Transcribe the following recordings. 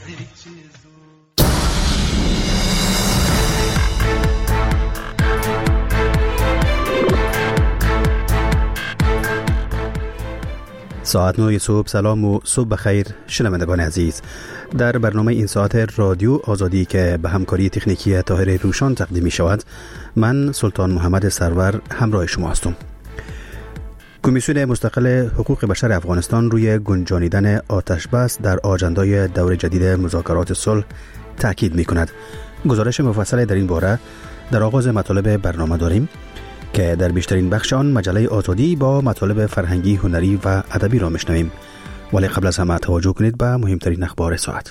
ساعت 9 صبح. سلام و صبح بخیر شنوندگان عزیز. در برنامه این ساعت رادیو آزادی که به همکاری تکنیکی طاهر روشان تقدیم می شود، من سلطان محمد سرور همراه شما هستم. کمیسیون مستقل حقوق بشر افغانستان روی گنجانیدن آتش بس در آجندای دور جدید مذاکرات صلح تاکید می کند. گزارش مفصل در این باره در آغاز مطالب برنامه داریم که در بیشترین بخش آن مجله آزادی با مطالب فرهنگی، هنری و ادبی را میشنویم. ولی قبل از همه توجه کنید به مهمترین اخبار ساعت.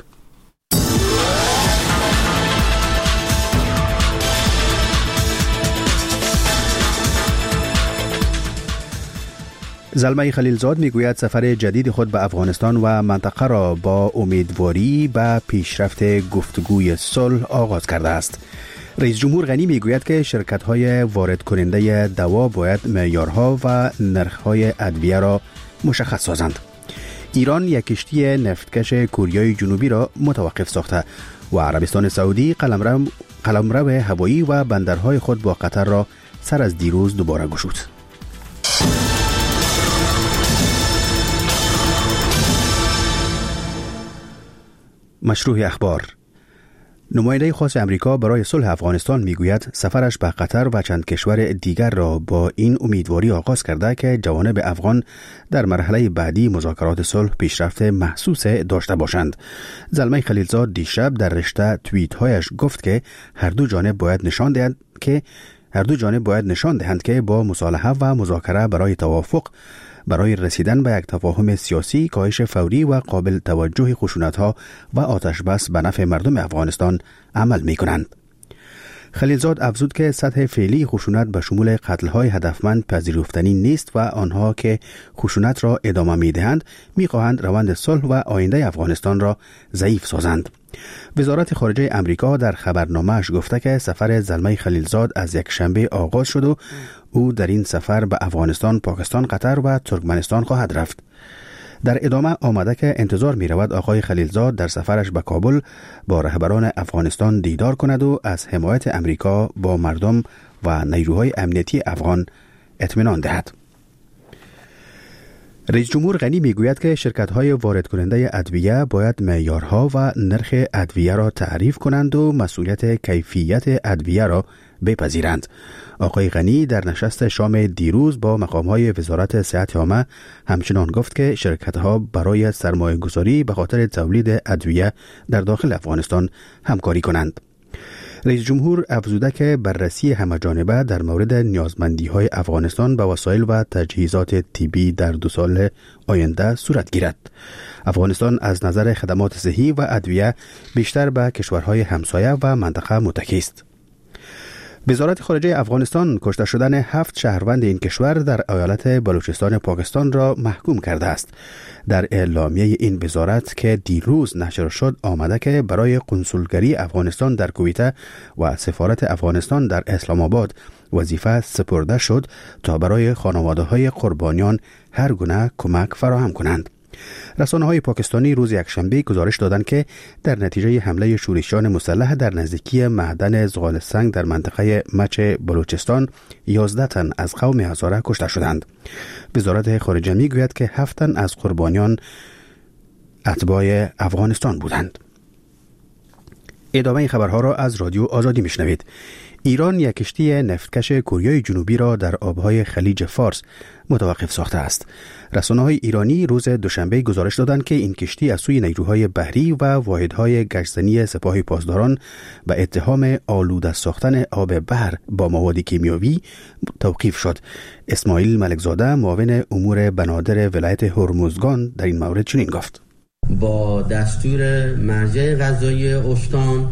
زلمه خلیلزاد میگوید سفر جدید خود به افغانستان و منطقه را با امیدواری به پیشرفت گفتگوی صلح آغاز کرده است. رئیس جمهور غنی میگوید که شرکت‌های وارد کننده دوا باید معیارها و نرخ‌های ادویه را مشخص سازند. ایران یک کشتی نفتکش کوریای جنوبی را متوقف ساخته و عربستان سعودی قلمرو هوایی و بندرهای خود با قطر را سر از دیروز دوباره گشود. مشروع اخبار. نماینده خاص امریکا برای صلح افغانستان میگوید سفرش به قطر و چند کشور دیگر را با این امیدواری آغاز کرده که جوانب افغان در مرحله بعدی مذاکرات صلح پیشرفت محسوس داشته باشند. زلمه خلیلزاد دیشب در رشته توییت‌هایش گفت که هر دو جانب باید نشان دهند که با مصالحه و مذاکره برای توافق برای رسیدن به یک تفاهم سیاسی کاهش فوری و قابل توجه خشونت‌ها و آتش بس به نفع مردم افغانستان عمل می‌کنند. خلیلزاد افزود که سطح فعلی خشونت به شمول قتل‌های هدفمند پذیرفتنی نیست و آنها که خشونت را ادامه می‌دهند می‌خواهند روند صلح و آینده افغانستان را ضعیف سازند. وزارت خارجه امریکا در خبرنامه‌اش گفته که سفر زلمه خلیلزاد از یک شنبه آغاز شد و او در این سفر به افغانستان، پاکستان، قطر و ترکمنستان خواهد رفت. در ادامه آمده که انتظار می رود آقای خلیلزاد در سفرش به کابل با رهبران افغانستان دیدار کند و از حمایت امریکا با مردم و نیروهای امنیتی افغان اطمینان دهد. رئیس جمهور غنی میگوید که شرکت‌های وارد کننده ادویه باید معیارها و نرخ ادویه را تعریف کنند و مسئولیت کیفیت ادویه را بپذیرند. آقای غنی در نشست شام دیروز با مقام‌های وزارت صحت عامه همچنان گفت که شرکت‌ها برای سرمایه‌گذاری به خاطر تولید ادویه در داخل افغانستان همکاری کنند. رئیس جمهور افزوده که بررسی همه‌جانبه در مورد نیازمندی‌های افغانستان به وسایل و تجهیزات طبی در 2 سال آینده صورت گیرد. افغانستان از نظر خدمات صحی و ادویه بیشتر به کشورهای همسایه و منطقه متکی است. وزارت خارجه افغانستان کشته شدن 7 شهروند این کشور در ایالت بلوچستان پاکستان را محکوم کرده است. در اعلامیه این وزارت که دیروز نشر شد آمده که برای قنصلگری افغانستان در کویت و سفارت افغانستان در اسلام آباد وظیفه سپرده شد تا برای خانواده‌های قربانیان هر گونه کمک فراهم کنند. رسانه‌های پاکستانی روز یکشنبه گزارش دادند که در نتیجه حمله شورشیان مسلح در نزدیکی معدن زغال سنگ در منطقه مچ بلوچستان 11 تن از قوم هزاره کشته شدند. وزارت خارجه میگوید که 7 تن از قربانیان اتباع افغانستان بودند. ادامه این خبرها را از رادیو آزادی میشنوید. ایران یک کشتی نفتکش کوریای جنوبی را در آبهای خلیج فارس متوقف ساخته است. رسانه‌های ایرانی روز دوشنبه گزارش دادند که این کشتی از سوی نیروهای بحری و واحدهای گشتزنی سپاه پاسداران به اتهام آلوده ساختن آب بحر با مواد کیمیاوی توقیف شد. اسماعیل ملکزاده معاون امور بنادر ولایت هرمزگان در این مورد چنین گفت: با دستور مرجع قضایی استان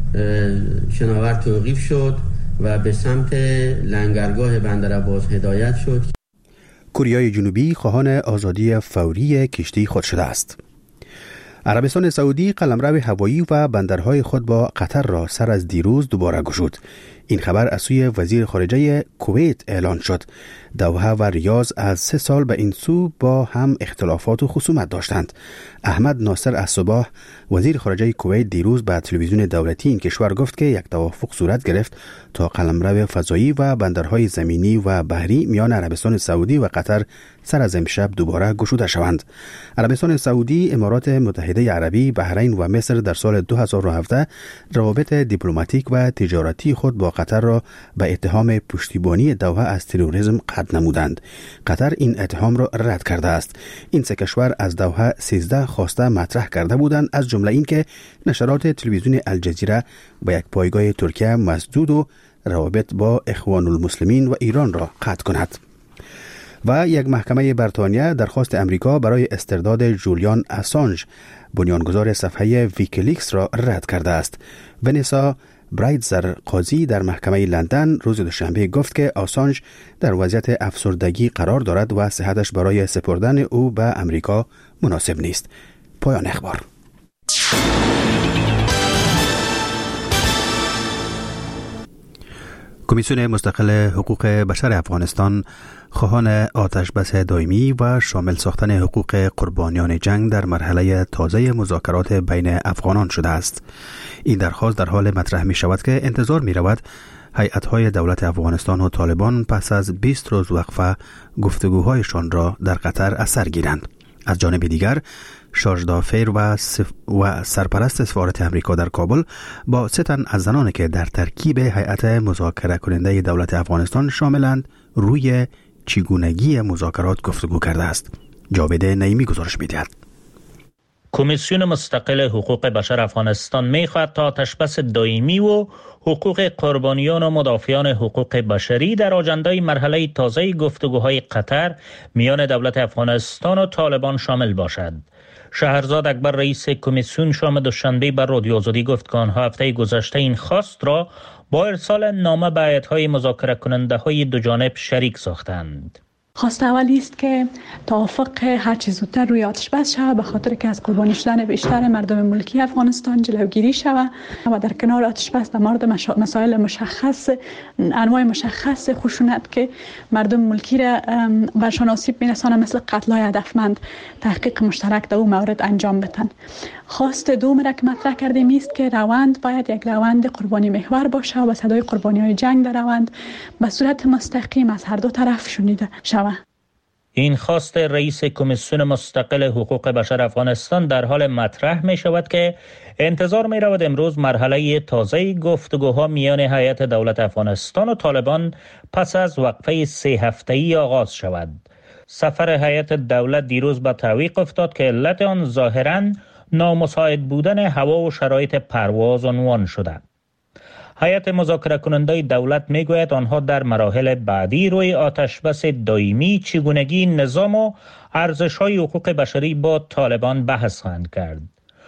شناور توقیف شد و به سمت لنگرگاه بندرعباس هدایت شد. کوریای جنوبی خواهان آزادی فوری کشتی خود شده است. عربستان سعودی قلمرو هوایی و بندرهای خود با قطر را سر از دیروز دوباره گشود. این خبر از سوی وزیر خارجه کویت اعلان شد. دوحه و ریاض از 3 سال به این سو با هم اختلافات و خصومت داشتند. احمد ناصر الصباح وزیر خارجه کویت دیروز به تلویزیون دولتی این کشور گفت که یک توافق صورت گرفت تا قلمرو فضایی و بندرهای زمینی و بحری میان عربستان سعودی و قطر سر از امشب دوباره گشوده شوند. عربستان سعودی، امارات متحده عربی، بحرین و مصر در سال 2017 روابط دیپلماتیک و تجارتی خود با قطر را به اتهام پشتیبانی دوحه از تروریسم قطع نمودند. قطر این اتهام را رد کرده است. این سه کشور از دوحه 13 خواسته مطرح کرده بودند، از جمله این که نشرات تلویزیون الجزیره به یک پایگاه ترکیه مسدود و روابط با اخوان المسلمین و ایران را قطع کند. و یک محکمه بریتانیا درخواست امریکا برای استرداد جولیان اسانژ، بنیانگذار صفحه ویکیلیکس را رد کرده است. ونیسا برایتزر قاضی در محکمه لندن روز دوشنبه گفت که اسانژ در وضعیت افسردگی قرار دارد و صحتش برای سپردن او به امریکا مناسب نیست. پایان اخبار. کمیسیون مستقل حقوق بشر افغانستان خواهان آتش بس دائمی و شامل ساختن حقوق قربانیان جنگ در مرحله تازه مذاکرات بین افغانان شده است. این درخواست در حال مطرح می شود که انتظار می رود هیئت‌های دولت افغانستان و طالبان پس از 20 روز وقفه گفتگوهایشان را در قطر از سر گیرند. از جانب دیگر شارژ دافیر و سرپرست سفارت امریکا در کابل با 3 تن از زنانی که در ترکیب هیئت مذاکره کننده دولت افغانستان شاملند روی چگونگی مذاکرات گفتگو کرده است. جاوید نعیمی گزارش می‌دهد. کمیسیون مستقل حقوق بشر افغانستان می‌خواهد تا آتش‌بس دائمی و حقوق قربانیان و مدافعان حقوق بشری در آجندای مرحله تازه گفتگوهای قطر میان دولت افغانستان و طالبان شامل باشد. شهرزاد اکبر رئیس کمیسیون شام دوشنبه بر رادیو آزادی گفت که آنها هفته گذشته این خواست را با ارسال نامه به هیئت‌های مذاکره کننده های دو جانب شریک ساختند. خواست اولی است که توافق هر چه زودتر روی آتش بس شود، به خاطر که از قربانی شدن بیشتر مردم ملکی افغانستان جلوگیری شود و در کنار آتش بس در مورد مسائل مشخص، انواع مشخص خشونت که مردم ملکی را برشان آسیب می‌رساند مثل قتل‌های هدفمند تحقیق مشترک در او مورد انجام بدن. خواست دوم را که مطرح کردیم است که روند باید یک روند قربانی محور باشه و صدای قربانی‌های جنگ در روند به صورت مستقیم از هر دو طرف شنیده شود. این خواست رئیس کمیسیون مستقل حقوق بشر افغانستان در حال مطرح می شود که انتظار می رود امروز مرحله تازه گفتگوها میان هیئت دولت افغانستان و طالبان پس از وقفه 3 هفته‌ای آغاز شود. سفر هیئت دولت دیروز به تعویق افتاد که علت آن ظاهراً نامساعد بودن هوا و شرایط پرواز عنوان شده. هیئت مذاکره کننده دولت میگوید آنها در مراحل بعدی روی آتشبس دائمی، چگونگی نظام و ارزش‌های حقوق بشری با طالبان بحث خواهند کرد.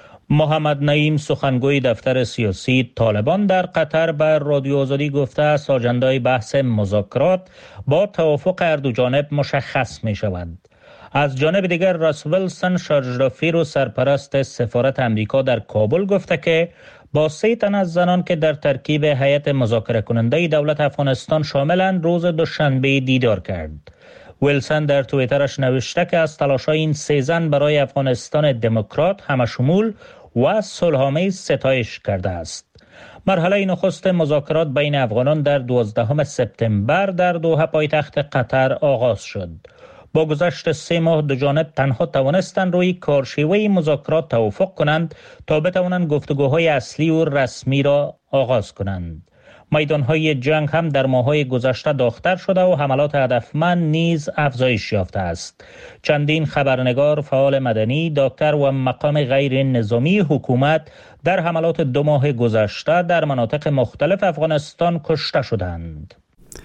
محمد نعیم سخنگوی دفتر سیاسی طالبان در قطر به رادیو آزادی گفته است آجندای بحث مذاکرات با توافق هر دو جانب مشخص می شود. از جانب دیگر راس ویلسون شارژ دافیر و سرپرست سفارت امریکا در کابل گفته که با 3 تن از زنان که در ترکیب هیئت مذاکره کننده دولت افغانستان شاملند روز دوشنبه دیدار کرد. ویلسون در توییترش نوشته که از تلاش‌های این 3 زن برای افغانستان دموکرات، همشمول و صلح‌آمیز ستایش کرده است. مرحله نخست مذاکرات بین افغانان در 12 سپتامبر در دوحه پایتخت قطر آغاز شد. با گذشت 3 ماه دو جانب تنها توانستند روی کارشیوه مذاکرات توافق کنند تا بتوانند گفتگوهای اصلی و رسمی را آغاز کنند. میدانهای جنگ هم در ماه‌های گذشته داغ‌تر شده و حملات هدفمند نیز افزایش یافته است. چندین خبرنگار، فعال مدنی، دکتر و مقام غیر نظامی حکومت در حملات 2 ماه گذشته در مناطق مختلف افغانستان کشته شدند.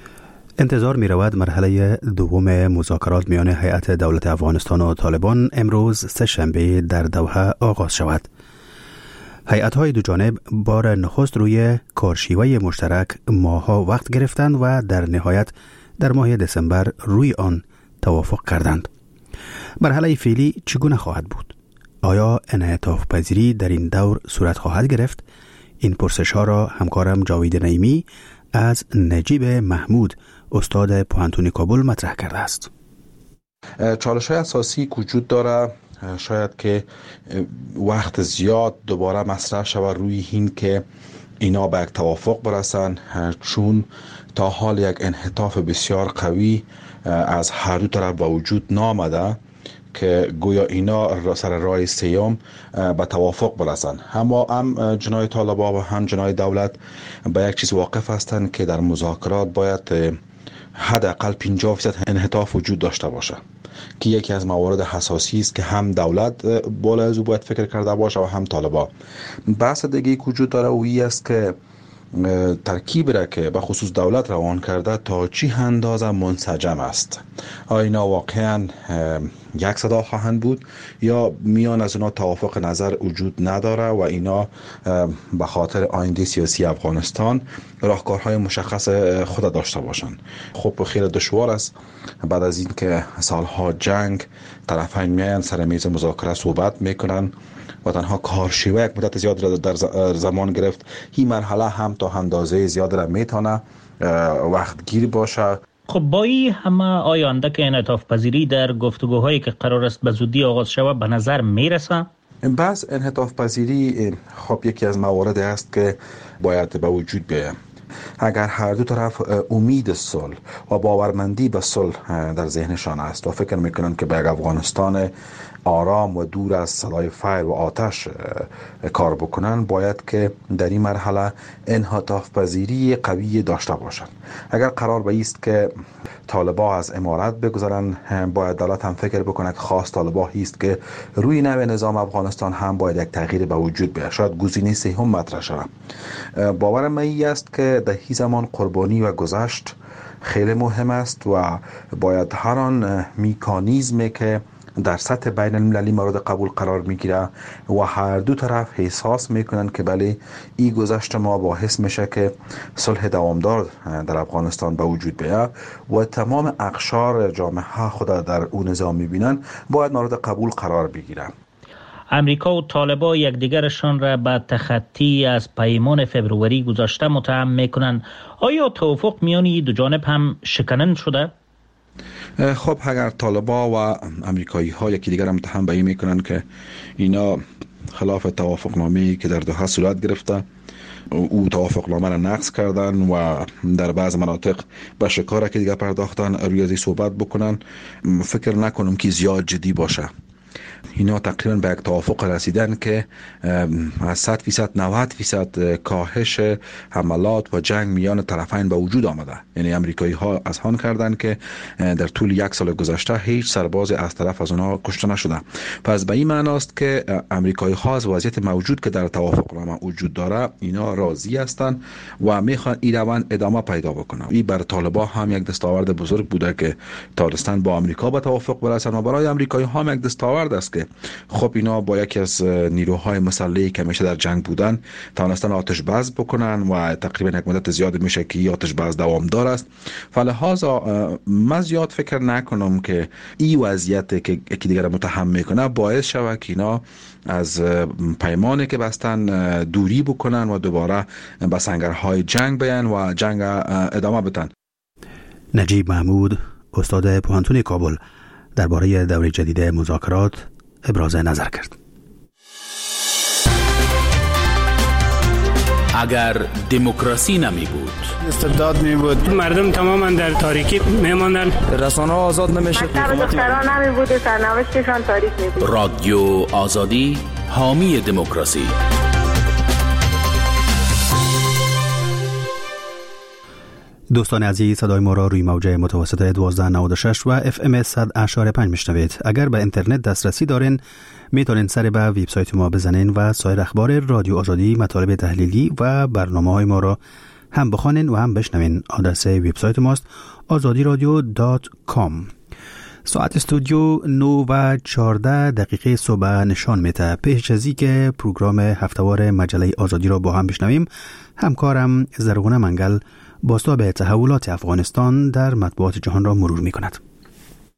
انتظار می رود مرحله دوم مذاکرات میان هیئت دولت افغانستان و طالبان امروز 3 شنبه در دوحه آغاز شود. هیئت‌های دو جانب بار نخست روی کارشیوه مشترک ماه‌ها وقت گرفتند و در نهایت در ماه دسامبر روی آن توافق کردند. مرحله فعلی چگونه خواهد بود؟ آیا انعطاف پذیری در این دور صورت خواهد گرفت؟ این پرسش ها را همکارم جاوید نعیمی از نجیب محمود استاد پوهنتون کابل مطرح کرده است. چالش های اساسی وجود داره، شاید که وقت زیاد دوباره مطرح شود روی این که اینا به یک توافق برسن، چون تا حال یک انعطاف بسیار قوی از هر دو طرف به وجود نامده که گویا اینا سر راه سیام به توافق برسن. اما هم جناح طالبان و هم جناح دولت به یک چیز واقف هستند که در مذاکرات باید حداقل 50% انعطاف وجود داشته باشه، که یکی از موارد حساسی است که هم دولت بالا از او باید فکر کرده باشه و هم طالبان. بحث دیگه وجود داره و این است که ترکیب را که به خصوص دولت روان کرده تا چی اندازه منسجم است. آیا اینا واقعا یک صدا خواهند بود یا میان از اونا توافق نظر وجود نداره و اینا به خاطر آینده سیاسی افغانستان راهکارهای مشخص خود داشته باشند؟ خب خیلی دشوار است بعد از این که سالها جنگ طرفین میان سر میز مذاکره صحبت میکنن و تنها کارشیوه یک مدت زیاد را در زمان گرفت. این مرحله هم تا اندازه زیاد را میتونه وقت گیر باشه. خب با این همه آینده که انعطاف پذیری در گفتگوهایی که قرار است به زودی آغاز شود به نظر میرسه؟ بس انعطاف پذیری خب یکی از موارد است که باید به وجود بیاید. اگر هر دو طرف امید صلح و باورمندی به صلح در ذهنشان است و فکر میکنن که به افغانستان آرام و دور از صدای فایر و آتش کار بکنن، باید که در این مرحله انعطاف پذیری قوی داشته باشند. اگر قرار به است که طالبان از امارت بگذارن، باید دولت هم فکر بکنه که خاص طالبان است که روی نوع نظام افغانستان هم باید یک تغییر به وجود بیاید. شاید گزینه سوم مطرح شود. باور من این است که در این زمان قربانی و گذشت خیلی مهم است و باید هر آن مکانیزمی که در سطح بین المللی مورد قبول قرار میگیره و هر دو طرف احساس میکنن که بله این گذشت ما باعث میشه که صلح دوامدار در افغانستان به وجود بیاد و تمام اقشار جامعه خود در اون نظام میبینن، باید مورد قبول قرار بگیره. امریکا و طالبان یکدیگرشان را به تخطی از پیمان فبروری گذاشته متهم میکنن. آیا توافق میان دو جانب هم شکنن شده؟ خب اگر طالبان و امریکایی ها یکی دیگر متهم به این میکنن که اینا خلاف توافقنامه‌ای که در دوحه صورت گرفته او توافقنامه را نقض کردن و در بعض مناطق به شکار که دیگر پرداختن، روی ازی صحبت بکنن، فکر نکنم که زیاد جدی باشه. اینا تقریبا به یک توافق رسیدن که از 100% 90% کاهش حملات و جنگ میان طرفین به وجود آمده. یعنی امریکایی ها از آن کردن که در طول یک سال گذشته هیچ سرباز از طرف از اونها کشته نشده. پس به این معنی است که امریکایی ها از وضعیت موجود که در توافقنامه وجود داره اینا راضی هستند و میخوان این روند ادامه پیدا بکنه. این بر طالبان هم یک دستاورد بزرگ بوده که تانستن با امریکا به توافق برسن و برای امریکایی ها هم یک دستاورد است که خب اینا با یکی از نیروهای مسلحی که همیشه در جنگ بودن توانستن آتش بس بکنن و تقریبا یک مدت زیاد میشه که این آتش بس دوامدار است. فلهذا من زیاد فکر نکنم که این وضعیت که یکی دیگر متهم میکنه باعث شود که اینا از پیمانی که بستن دوری بکنن و دوباره به سنگرهای جنگ بیان و جنگ ادامه بدن. نجیب محمود استاد پوهنتون کابل درباره دوره جدید مذاکرات ابراز نظر کرد. اگر دموکراسی نمی بود، استبداد می بود، مردم تماما در تاریکی می ماندن، رسانه ها آزاد نمی شد، دختران نمی بود، سرنوشتشان تاریک می بود. رادیو آزادی حامی دموکراسی. دوستان عزیز، صدای ما را روی موج متوسط 1296 و FM 100.5 میشنوید. اگر به اینترنت دسترسی دارین میتونین سر به وبسایت ما بزنین و سایر اخبار رادیو آزادی، مطالب تحلیلی و برنامه‌های ما را هم بخوانین و هم بشنوین. آدرس وبسایت ماست azadiradyo.com. ساعت استودیو 9:14 صبح نشان میده. پیش از اینکه پروگرام هفتهوار مجله آزادی را با هم بشنویم، همکارم زرغونه منگل بازتاب تحولات افغانستان در مطبوعات جهان را مرور می کند.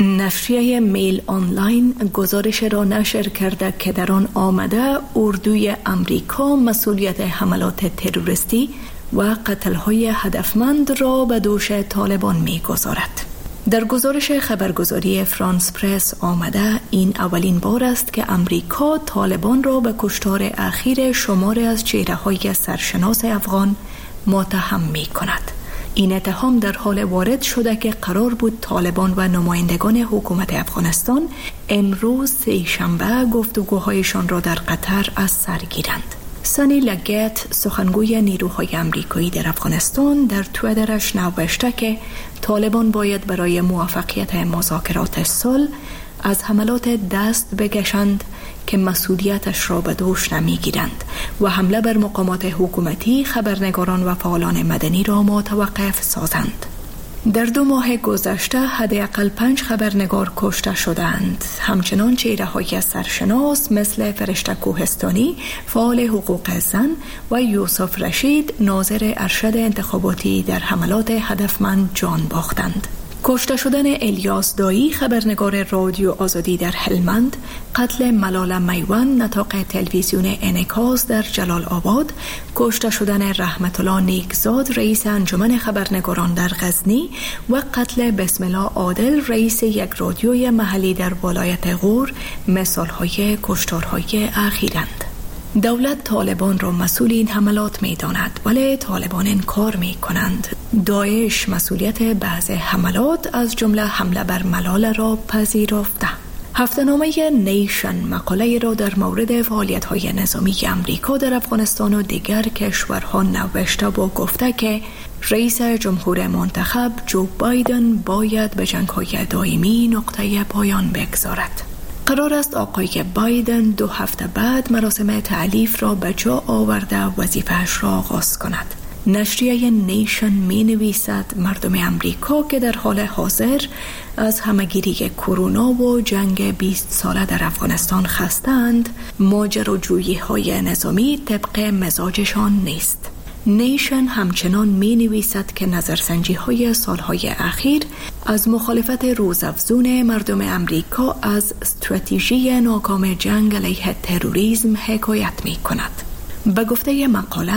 نشریه میل آنلاین گزارش را نشر کرده که در آن آمده اردوی امریکا مسئولیت حملات تروریستی و قتل‌های هدفمند را به دوش طالبان می‌گذارد. در گزارش خبرگزاری فرانس پرس آمده این اولین بار است که امریکا طالبان را به کشتار اخیر شماری از چهره‌های سرشناس افغان متهم می‌کند. این اتهام در حال وارد شده که قرار بود طالبان و نمایندگان حکومت افغانستان امروز سه‌شنبه گفتگوهایشان را در قطر از سر گیرند. سانی لگت سخنگوی نیروهای امریکایی در افغانستان در توییترش نوشته که طالبان باید برای موفقیت مذاکرات صلح از حملات دست بکشند که مسئولیتش را به دوش نمیگیرند و حمله بر مقامات حکومتی، خبرنگاران و فعالان مدنی را متوقف سازند. در 2 ماه گذشته حداقل 5 خبرنگار کشته شدند. همچنان چهره‌های سرشناس مثل فرشته کوهستانی، فعال حقوق زن و یوسف رشید، ناظر ارشد انتخاباتی در حملات هدفمند جان باختند. کشته شدن الیاس دایی، خبرنگار رادیو آزادی در هلمند، قتل ملال میوان، نطاق تلویزیون انعکاس در جلال آباد، کشته شدن رحمت الله نیکزاد، رئیس انجمن خبرنگاران در غزنی و قتل بسم الله عادل، رئیس یک رادیوی محلی در ولایت غور مثال‌های کشتارهای اخیرند. دولت طالبان را مسئول این حملات می داند، ولی طالبان انکار می کنند. داعش مسئولیت بعض حملات از جمله حمله بر ملال را پذیرفته. هفته‌نامه نیشن مقاله را در مورد فعالیت‌های نظامی امریکا در افغانستان و دیگر کشورها نوشته و گفته که رئیس جمهور منتخب جو بایدن باید به جنگ‌های دائمی نقطه پایان بگذارد. قرار است آقای بایدن 2 هفته بعد مراسم تعلیف را به جا آورده وظیفه‌اش را آغاز کند. نشریه نیشن می نویسد مردم امریکا که در حال حاضر از همه‌گیری کرونا و جنگ 20 ساله در افغانستان خسته‌اند، ماجراجویی‌های نظامی طبق مزاجشان نیست. نیشن همچنان می نویسد که نظرسنجی‌های سالهای اخیر از مخالفت روزافزون مردم امریکا از استراتژی ناکام جنگ علیه تروریسم حکایت می کند. به گفته مقاله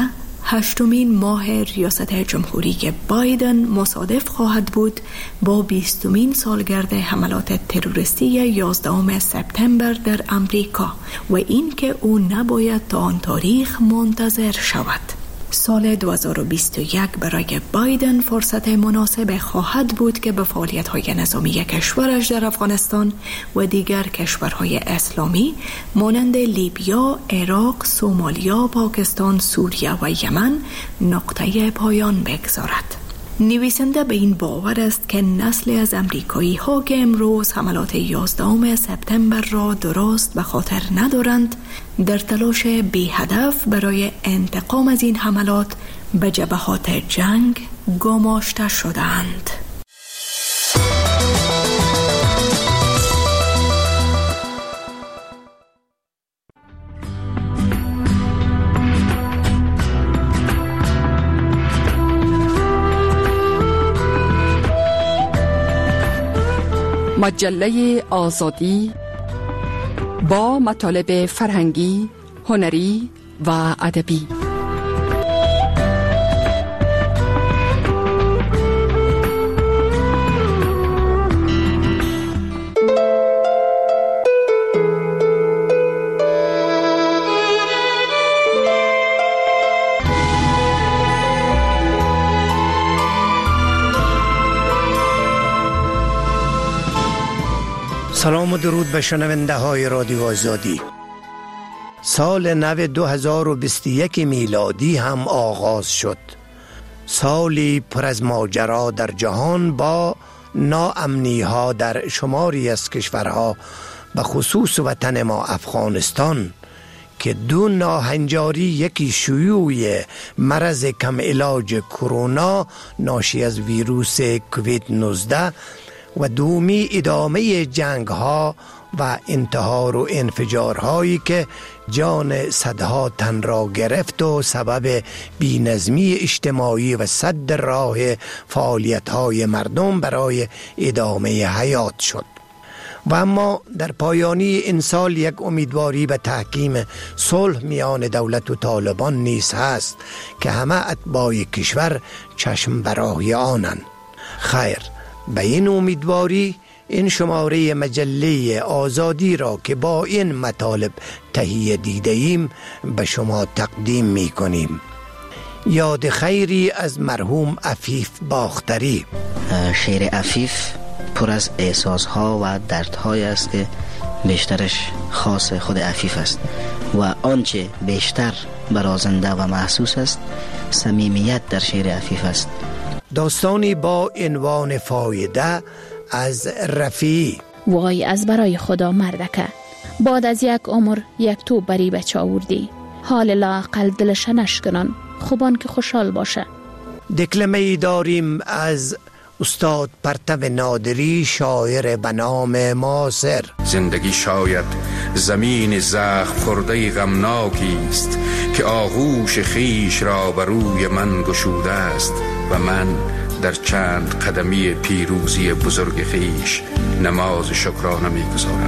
8مین ماه ریاست جمهوری بایدن مصادف خواهد بود با 20مین سالگرد حملات تروریستی 11 سپتامبر در امریکا و این که او نباید تا آن تاریخ منتظر شود. سال 2021 برای بایدن فرصت مناسب خواهد بود که به فعالیت‌های نظامی کشورش در افغانستان و دیگر کشورهای اسلامی مانند لیبیا، عراق، سومالیا، پاکستان، سوریه و یمن نقطه پایان بگذارد. نویسنده به این باور است که نسلی از امریکایی ها که امروز حملات 11 سپتامبر را درست به خاطر ندارند، در تلاش بی هدف برای انتقام از این حملات به جبهات جنگ گماشته شدند. مجله آزادی با مطالب فرهنگی، هنری و ادبی. سلام و درود به شنونده های رادیو آزادی. سال نو 2021 میلادی هم آغاز شد. سالی پر از ماجرا در جهان با ناامنی ها در شماری از کشورها، به خصوص وطن ما افغانستان که دو ناهنجاری، یکی شیوع مرض کم علاج کرونا ناشی از ویروس کووید 19 و دومی ادامه جنگ ها و انتحار و انفجارهایی که جان صدها تن را گرفت و سبب بی‌نظمی اجتماعی و سد راه فعالیت های مردم برای ادامه حیات شد. و اما در پایانی این سال یک امیدواری به تحکیم صلح میان دولت و طالبان نیز هست که همه اتباع کشور چشم برای آنند. خیر، به این امیدواری این شماره مجله آزادی را که با این مطالب تهیه دیده ایم به شما تقدیم می کنیم. یاد خیری از مرحوم عفیف باختری. شعر عفیف پر از احساسها و دردهای است که بیشترش خاص خود عفیف است و آنچه بیشتر برازنده و محسوس است صمیمیت در شعر عفیف است. داستانی با عنوان فایده از رفیعی. وای از برای خدا مردکه، بعد از یک عمر یک تو بری بچه آوردی، حال لااقل دلش نشکنن، خوبان که خوشحال باشه. دکلمه‌ای داریم از استاد پرتو نادری، شاعر به نام ماسر. زندگی شاید زمین زخم خورده غمناکی است که آغوش خیش را بر روی من گشوده است و من در چند قدمی پیروزی بزرگ خیش نماز شکرانه می‌گزارم.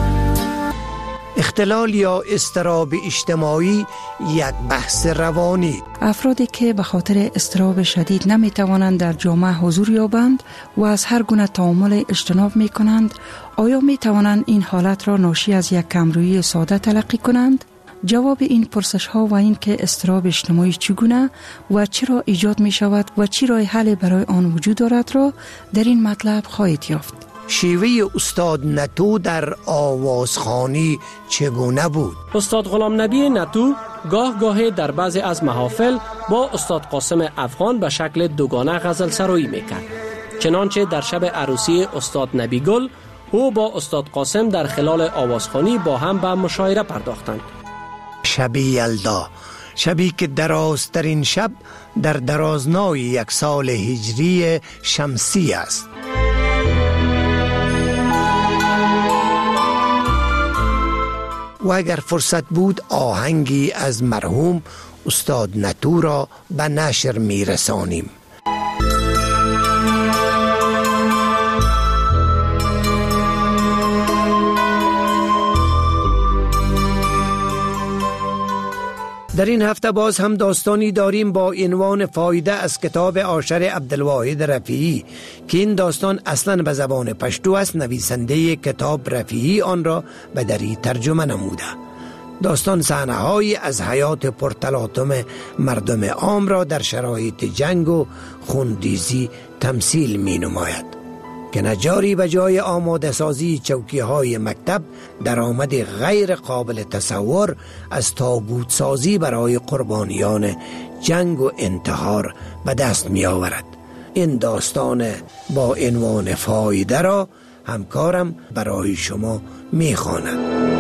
اختلال یا اضطراب اجتماعی یک بحث روانی. افرادی که به خاطر اضطراب شدید نمیتوانند در جامعه حضور یابند و از هر گونه تعامل اجتناب میکنند، آیا میتوانند این حالت را ناشی از یک کمرویی ساده تلقی کنند؟ جواب این پرسش ها و این که اضطراب اجتماعی چگونه و چرا ایجاد می شود و چی راه حل برای آن وجود دارد را در این مطلب خواهید یافت. شیوه استاد نتو در آوازخوانی چگونه بود؟ استاد غلام نبی نتو گاه گاهی در بعضی از محافل با استاد قاسم افغان به شکل دوگانه غزل سرایی میکرد. چنانچه در شب عروسی استاد نبی گل او با استاد قاسم در خلال آوازخوانی با هم به مشاعره پرداختند. شب یلدا، شبی که درازترین شب در درازنای یک سال هجری شمسی است. و اگر فرصت بود آهنگی از مرحوم استاد نتو را به نشر می رسانیم. در این هفته باز هم داستانی داریم با عنوان فایده از کتاب آشر عبدالواحد رفیعی که این داستان اصلا به زبان پشتو است. نویسنده کتاب رفیعی آن را به دری ترجمه نموده. داستان صحنه‌هایی از حیات پرتلاطم مردم عام را در شرایط جنگ و خونریزی تمثیل می نماید که نجاری به جای آماده سازی چوکی های مکتب درآمد غیر قابل تصور از تابوت سازی برای قربانیان جنگ و انتحار به دست می آورد. این داستان با عنوان فایده را همکارم برای شما می خواند.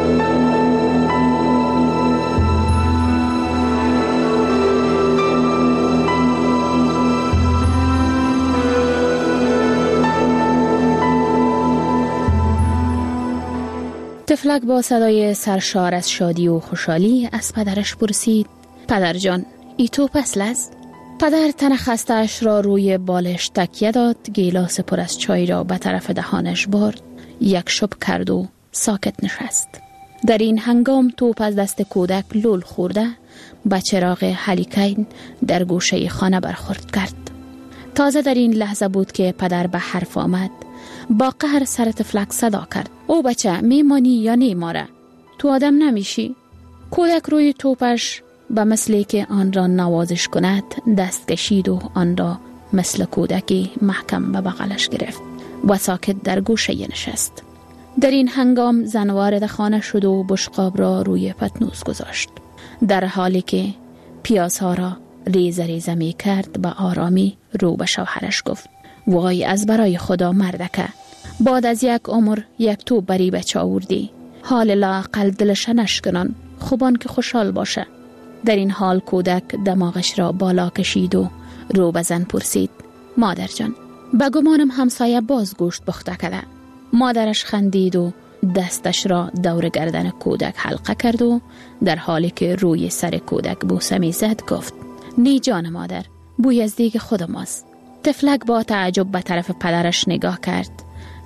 تفلک با صدای سرشار از شادی و خوشحالی از پدرش پرسید: پدر جان، ای تو پسل است؟ پدر تن خسته‌اش را روی بالش تکیه داد، گیلاس پر از چای را به طرف دهانش برد، یک شپ کرد و ساکت نشست. در این هنگام توپ از دست کودک لول خورده به چراغ هلیکین در گوشه خانه برخورد کرد. تازه در این لحظه بود که پدر به حرف آمد. با قهر سر تفلک صدا کرد: او بچه، میمانی یا نیماره؟ تو آدم نمیشی؟ کودک روی توپش به مثلی که آن را نوازش کند دست کشید و آن را مثل کودکی محکم به بغلش گرفت و ساکت در گوشه نشست. در این هنگام زن وارد خانه شد و بشقاب را روی پتنوس گذاشت. در حالی که پیازها را ریزه ریزه می کرد به آرامی رو به شوهرش گفت: وای از برای خدا مردکه، بعد از یک عمر یک تو بری بچه آوردی، حال لااقل دلش نشکنن، خوبان که خوشحال باشه. در این حال کودک دماغش را بالا کشید و رو به زن پرسید: مادر جان، به گمانم همسایه باز گوشت پخته کرده. مادرش خندید و دستش را دور گردن کودک حلقه کرد و در حالی که روی سر کودک بوسه می زد گفت: نی جان مادر، بوی از دیگ خود ماست. تفلک با تعجب به طرف پدرش نگاه کرد.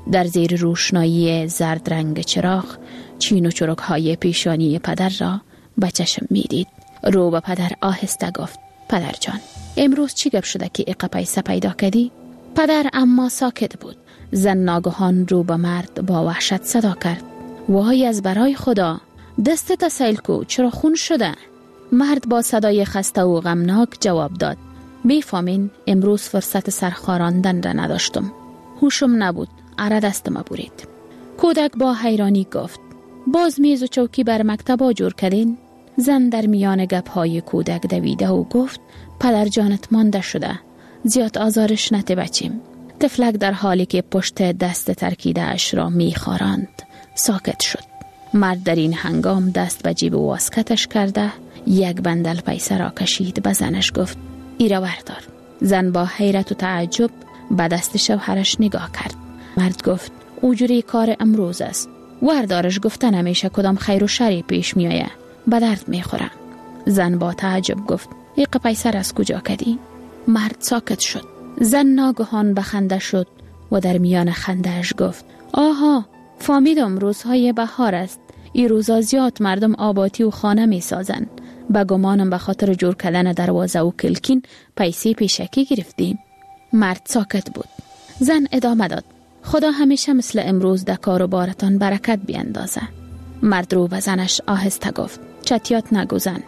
در زیر روشنایی زرد رنگ چراغ چین و چروک‌های پیشانی پدر را به چشم می‌دید. رو به پدر آهسته گفت: پدر جان، امروز چی گپ شده که ایقا پیسه پیدا کردی؟ پدر اما ساکت بود. زن ناگهان رو به مرد با وحشت صدا کرد: وای از برای خدا، دست تسیل کو، چرا خون شده؟ مرد با صدای خسته و غمناک جواب داد: میفهمین امروز فرصت سرخاراندن را نداشتم، هوشم نبود، اره دستم برید. کودک با حیرانی گفت: باز میز و چوکی بر مکتبا جور کردین؟ زن در میان گپ‌های کودک دویده و گفت: پدر جانت مانده شده، زیاد آزارش نده بچیم. طفلک در حالی که پشت دست ترکیده اش را میخاراند ساکت شد. مرد در این هنگام دست به جیب واسکتش کرده یک بندل پیسه را کشید، به زنش گفت: ایرا وردار. زن با حیرت و تعجب به دست شوهرش نگاه کرد. مرد گفت: اوجوری کار امروز است، وردارش گفتن همیشه کدام خیر و شری پیش میایه، به درد میخوره. زن با تعجب گفت: ایق پیسه را از کجا کدی؟ مرد ساکت شد. زن ناگهان به خنده شد و در میان خندهش گفت: آها، فهمیدم روزهای بهار است، این روزا زیاد مردم آباتی و خانه می سازن. به گمانم به خاطر جور کردن دروازه و کلکین پیسه پیشکی گرفتیم. مرد ساکت بود. زن ادامه داد: خدا همیشه مثل امروز در کار و بارتان برکت بیندازه. مرد رو به زنش آهسته گفت: چتیات نگو زن.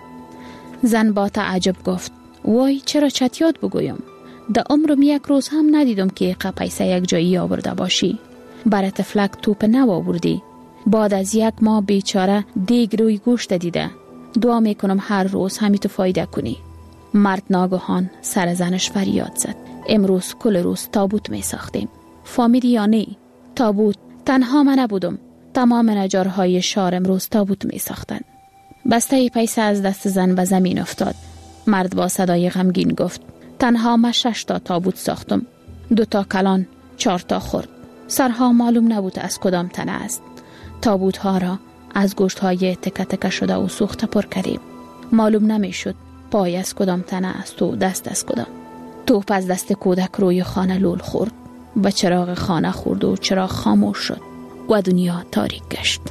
زن با تعجب گفت: وای چرا چتیات بگویم؟ در عمرم یک روز هم ندیدم که پیسه یک جایی آورده باشی. برای طفلک توپ نو آوردی. بعد از یک ماه بیچاره دیگ روی گوشت دیده. دعا میکنم هر روز همی تو فایده کنی. مرد ناگهان سر زنش فریاد زد: امروز کل روز تابوت می ساختیم. فهمیدی یا نه؟ تابوت. تنها من نبودم، تمام نجارهای شهر امروز تابوت می ساختن. بسته پیسه از دست زن به زمین افتاد. مرد با صدای غمگین گفت: تنها من 6 تا تابوت ساختم، 2 تا کلان، 4 تا خرد. سرها معلوم نبود از کدام تنه است. تابوت ها را از گوشت های تکه تکه شده و سوخته پر کردیم. معلوم نمی شد پای از کدام تنه است و دست از کدام. توپ از دست کودک روی خانه لول خورد. به چراغ خانه خورد و چراغ خاموش شد و دنیا تاریک گشت.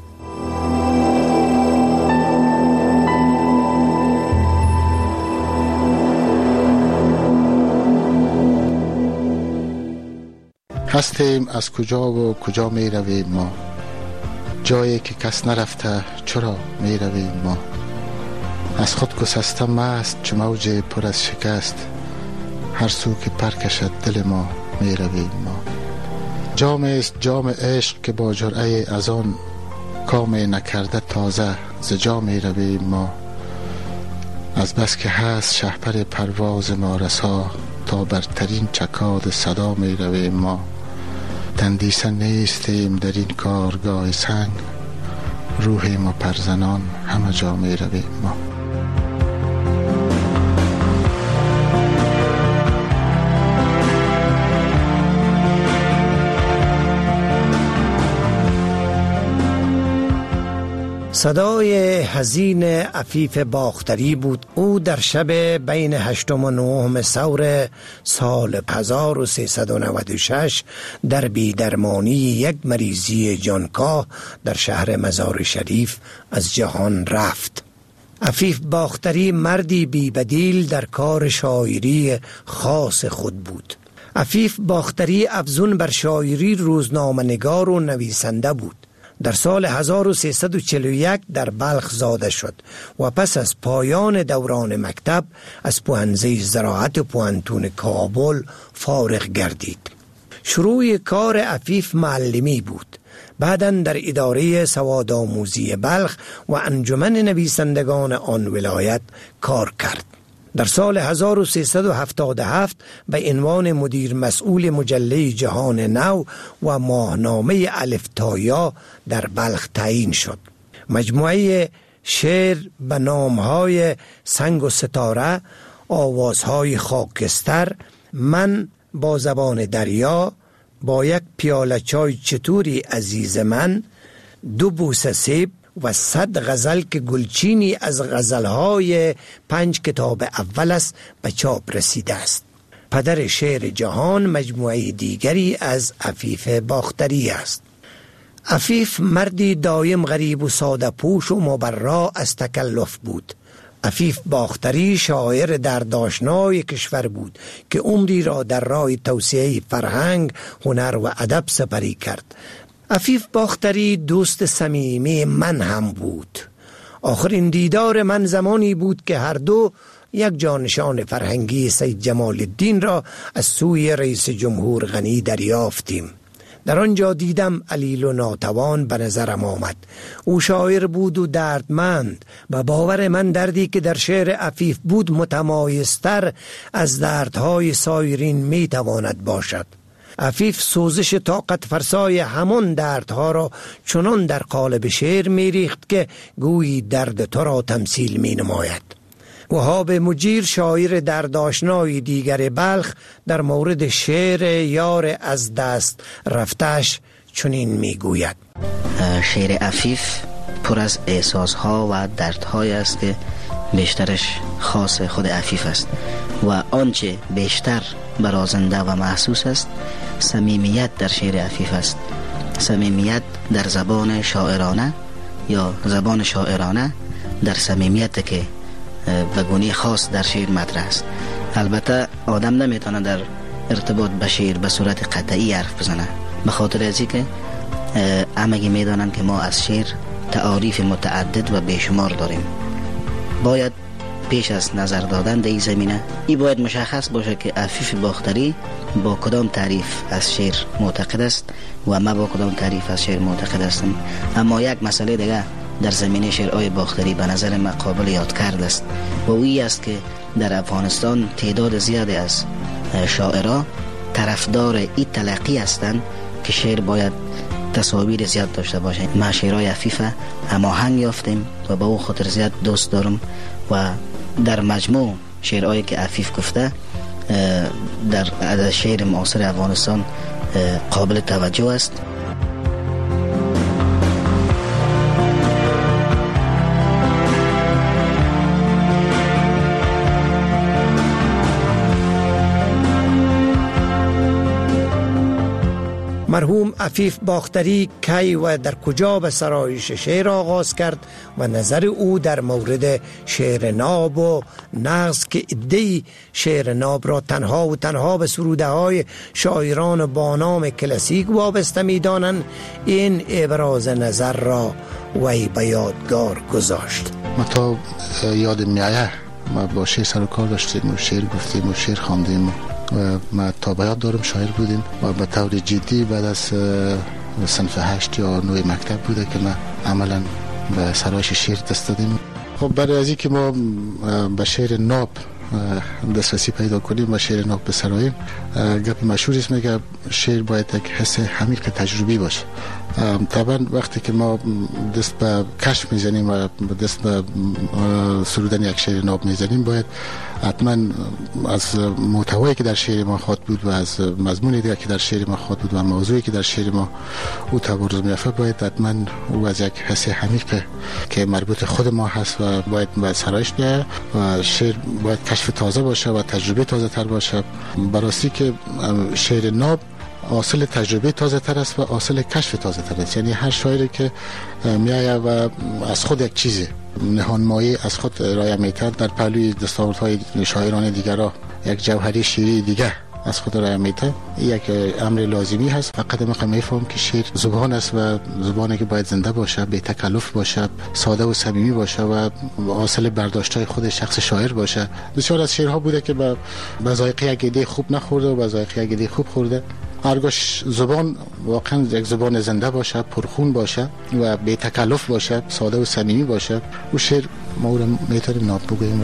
هستیم از کجا و کجا می رویم ما، جایی که کس نرفته چرا می رویم ما. از خود گسسته مست چو موج پر از شکست، هر سو که پر کشد دل ما می رویم ما. جام است جام عشق که با جرعه از آن کام نکرده تازه ز جا می رویم ما. از بس که هست شهپر پرواز ما رسا، تا برترین چکاد صدا می رویم ما. تندیسه نیستیم در این کارگاه سنگ، روحیم و پرزنان همه جا می رویم ما. صدای حزین عفیف باختری بود. او در شب بین 8 و 9 ثور سال 1396 در بیدرمانی یک مریضی جانکاه در شهر مزار شریف از جهان رفت. عفیف باختری مردی بی‌بدیل در کار شاعری خاص خود بود. عفیف باختری افزون بر شاعری روزنامه‌نگار و نویسنده بود. در سال 1341 در بلخ زاده شد و پس از پایان دوران مکتب از پوهنځی زراعت پوهنتون کابل فارغ گردید. شروع کار عفیف معلمی بود. بعداً در اداره سوادآموزی بلخ و انجمن نویسندگان آن ولایت کار کرد. در سال 1377 به عنوان مدیر مسئول مجله جهان نو و ماهنامه الف تا یا در بلخ تعیین شد. مجموعه شعر به نامهای سنگ و ستاره، آوازهای خاکستر، من با زبان دریا، با یک پیاله چای چطوری عزیز من، 2 بوسه سیب و 100 غزل که گلچینی از غزلهای 5 کتاب اول است به چاپ رسیده است. پدر شعر جهان مجموعه دیگری از عفیف باختری است. عفیف مردی دایم غریب و ساده پوش و مبرا از تکلف بود. عفیف باختری شاعر دردآشنای کشور بود که عمری را در راه توسعه فرهنگ، هنر و ادب سپری کرد. عفیف باختری دوست صمیمی من هم بود. آخرین دیدار من زمانی بود که هر دو یک جانشان فرهنگی سید جمال الدین را از سوی رئیس جمهور غنی دریافتیم. در آنجا دیدم علیل و ناتوان به نظرم آمد. او شاعر بود و دردمند و باور من دردی که در شعر عفیف بود متمایزتر از دردهای سایرین می تواند باشد. عفیف سوزش طاقت فرسای همان دردها را چنان در قالب شعر می ریخت که گویی درد تو را تمثیل می نماید. وهاب مجیر شاعر دردآشنای دیگر بلخ در مورد شعر یار از دست رفتش چنین می گوید: شعر عفیف پر از احساسها و دردهای است که بیشترش خاص خود عفیف است و آنچه بیشتر برازنده و محسوس است صمیمیت در شعر عفیف است. صمیمیت در زبان شاعرانه یا زبان شاعرانه در صمیمیت که به گونه خاص در شعر مطرح است. البته آدم نمیتونه در ارتباط به شعر به صورت قطعی حرف بزنه، به خاطر از اینکه همگی میدانند که ما از شعر تعاریف متعدد و بیشمار داریم. باید پیش از نظر دادن در این زمینه این باید مشخص باشه که عفیف باختری با کدام تعریف از شعر معتقد است و ما با کدام تعریف از شعر معتقد هستم. اما یک مسئله دیگه در زمینه شعرهای باختری به نظر من قابل یاد کرد است و اویی است که در افغانستان تعداد زیادی از شاعران طرفدار این تلقی هستند که شعر باید تصاویر زیاد داشته باشه. ما شعرهای عفیف هماهنگ یافتیم و با او خاطر زیاد دوست دارم و در مجموع شعرهایی که عفیف گفته در شعر معاصر افغانستان قابل توجه است. مرحوم عفیف باختری کی و در کجا به سرایش شعر آغاز کرد و نظر او در مورد شعر ناب و نغز که عده‌ای شعر ناب را تنها و تنها به سروده های شاعران با نام کلاسیک وابسته می دانند، این ابراز نظر را وی به یادگار گذاشت. ما تا یاد میایه ما با شعر سر و کار داشتیم و شعر گفتیم و شعر خواندیم و ما تا به یاد دارم شاعر بودیم و به طور جدی بعد از صنف 8 یا 9 مکتب بوده که ما عملا به سرایش شعر دست دادیم. خب برای از این که ما به شعر ناب دسترسی پیدا کنیم و شعر ناب بسراییم، گپ مشهور است میگه شعر باید یک حس عمیق تجربی باشه. طبعا وقتی که ما دست به کشف میزنیم و دست به سرودن یک شعر ناب میزنیم، باید حتما از محتوایی که در شعر ما خواد بود و از مضمونی دیگه که در شعر ما خواد بود و موضوعی که در شعر ما او تبارز میافته، باید حتما او از یک حس عمیق که مربوط خود ما هست و باید سرایش بیاید و شعر باید کشف تازه باشه و تجربه تازه تر باشه. براستی که شعر ناب حاصل تجربه تازه تر است و حاصل کشف تازه تر است. یعنی هر شاعری که میایه و از خود یک چیزی نهانمایی از خود ارائه میتر در پهلوی دستاوردهای شاعران دیگرها یک جوهری شعری دیگه از خود ارائه میتر، یک امر لازمی هست. فقط میفهم که شعر زبان است و زبانی که باید زنده باشه، بی تکلف باشه، ساده و صمیمی باشه و حاصل برداشت‌های خود شخص شاعر باشه. بسیار از شعرها بوده که به ذائقه یک ایده خوب نخورده و به ذائقه یک ایده خوب خورده. هرگاه زبان واقعا یک زبان زنده باشه، پرخون باشه و بی تکلف باشه، ساده و صمیمی باشه، او شعر ما رو میتونیم ناب بگوییم.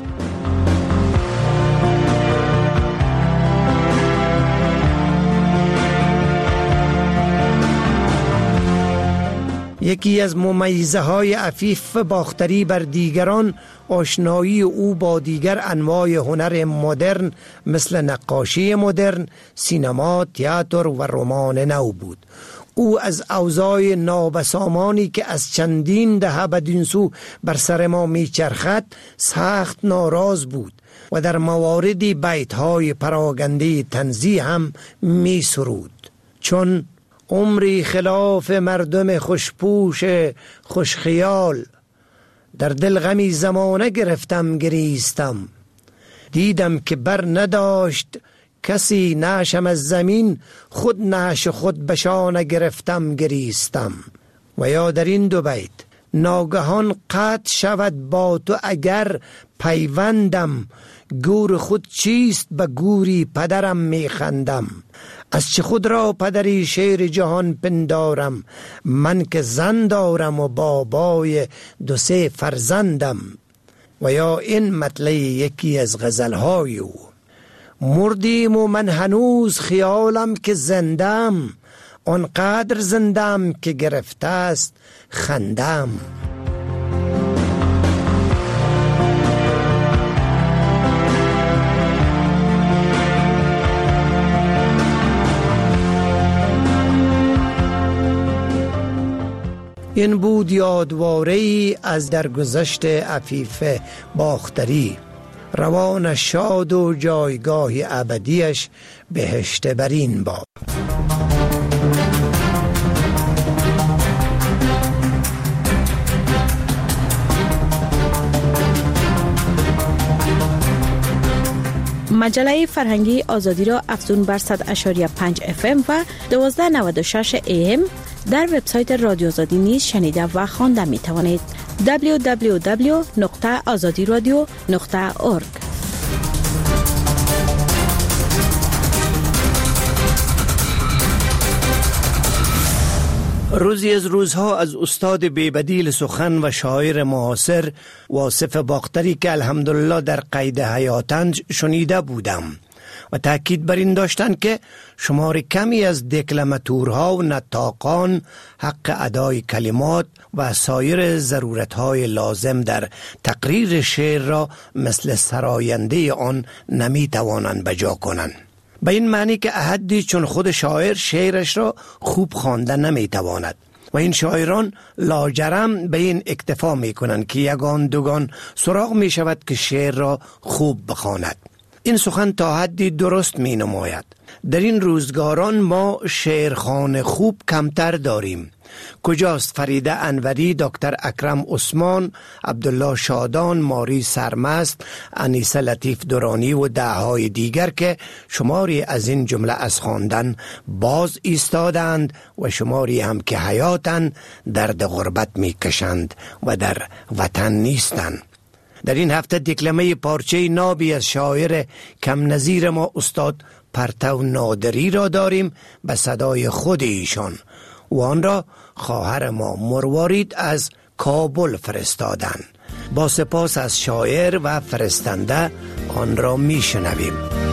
یکی از ممیزه های عفیف باختری بر دیگران آشنایی او با دیگر انواع هنر مدرن مثل نقاشی مدرن، سینما، تئاتر و رمان نو بود. او از اوضاع نابسامانی که از چندین دهه بدین سو بر سر ما میچرخد سخت ناراض بود و در مواردی بیت‌های پراگنده طنزی هم می سرود، چون عمری خلاف مردم خوشپوش خوشخیال، در دل غمی زمانه گرفتم گریستم، دیدم که بر نداشت کسی نعشم از زمین، خود نعش خود بشانه گرفتم گریستم. و یا در این دو بیت ناگهان قطع شود با تو اگر پیوندم، گور خود چیست به گوری پدرم میخندم، از چه خود را پدری شیر جهان پندارم، من که زن دارم و بابای 2-3 فرزندم. و یا این مطلع یکی از غزلهای او: مردیم و من هنوز خیالم که زندم، آنقدر زندم که گرفته است خندم. این بود یادواره‌ای از درگذشت عفیف باختری، روان شاد و جایگاه ابدیش بهشت برین باد. مجله فرهنگی آزادی را افزون بر 100.5 FM و 1296 AM در وبسایت رادیو آزادی نیز شنیده و خوانده می توانید. www.azadiradio.org. روزی از روزها از استاد بیبدیل سخن و شاعر معاصر واصف باختری که الحمدلله در قید حیاتند شنیده بودم و تأکید بر این داشتند که شمار کمی از دکلماتورها و نطاقان حق ادای کلمات و سایر ضرورتهای لازم در تقریر شعر را مثل سراینده آن نمی توانند بجا کنند. به این معنی که احدی چون خود شاعر شعرش را خوب خوانده نمی تواند و این شاعران لاجرم به این اکتفا می کنند که یگان دوگان سراغ می شود که شعر را خوب بخواند. این سخن تا حدی درست می نماید. در این روزگاران ما شعرخوان خوب کمتر داریم. کجاست فریده انوری، دکتر اکرم عثمان، عبدالله شادان، ماری سرمست، انیسه لطیف دورانی و دههای دیگر که شماری از این جمله از خواندن باز ایستادند و شماری هم که حیاتن درد غربت می کشند و در وطن نیستند. در این هفته دکلمه پارچه نابی از شاعر کم نظیر ما استاد پرتو نادری را داریم به صدای خود ایشان و آن را خواهر ما مروارید از کابل فرستادن. با سپاس از شاعر و فرستنده آن را می شنویم.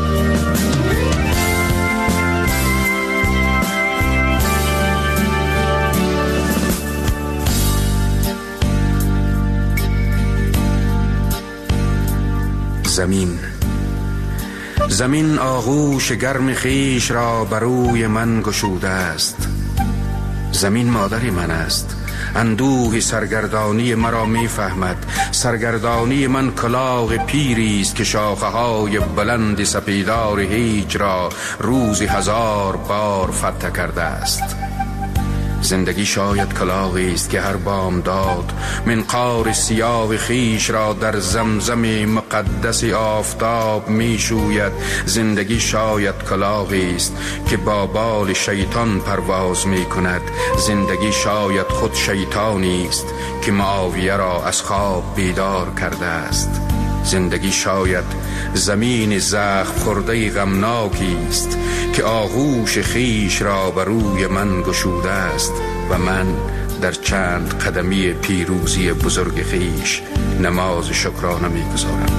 زمین آغوش گرم خیش را بروی من گشوده است. زمین مادری من است، اندوه سرگردانی مرا می فهمد. سرگردانی من کلاه پیری است که شاخه های بلند سپیدار هیچ را روزی 1000 بار فتح کرده است. زندگی شاید کلاغی است که هر بامداد منقار سیاه خیش را در زمزم مقدس آفتاب می شوید. زندگی شاید کلاغی است که با بال شیطان پرواز می کند. زندگی شاید خود شیطانی است که معاویه را از خواب بیدار کرده است. زندگی شاید زمین زخم خورده غمناکی است که آغوش خیش را بر روی من گشوده است و من در چند قدمی پیروزی بزرگ خیش نماز شکرانه می‌گزارم.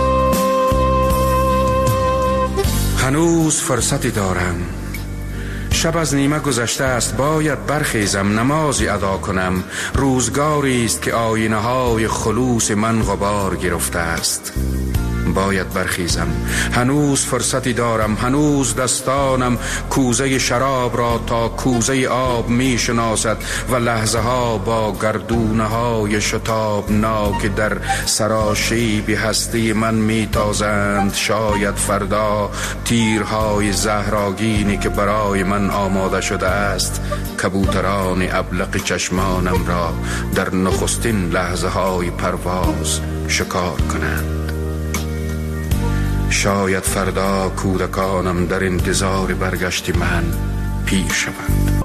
هنوز فرصتی دارم. شب از نیمه گذشته است، باید برخیزم نمازی ادا کنم. روزگاری است که آینه های خلوص من غبار گرفته است. باید برخیزم، هنوز فرصتی دارم، هنوز دستانم کوزه شراب را تا کوزه آب می شناسد و لحظه ها با گردونه های شتابناک در سراشیب هستی من می تازند. شاید فردا تیرهای زهراگینی که برای من آماده شده است کبوتران ابلق چشمانم را در نخستین لحظه های پرواز شکار کنند. شاید فردا کودکانم در انتظار برگشت من پیر شوند.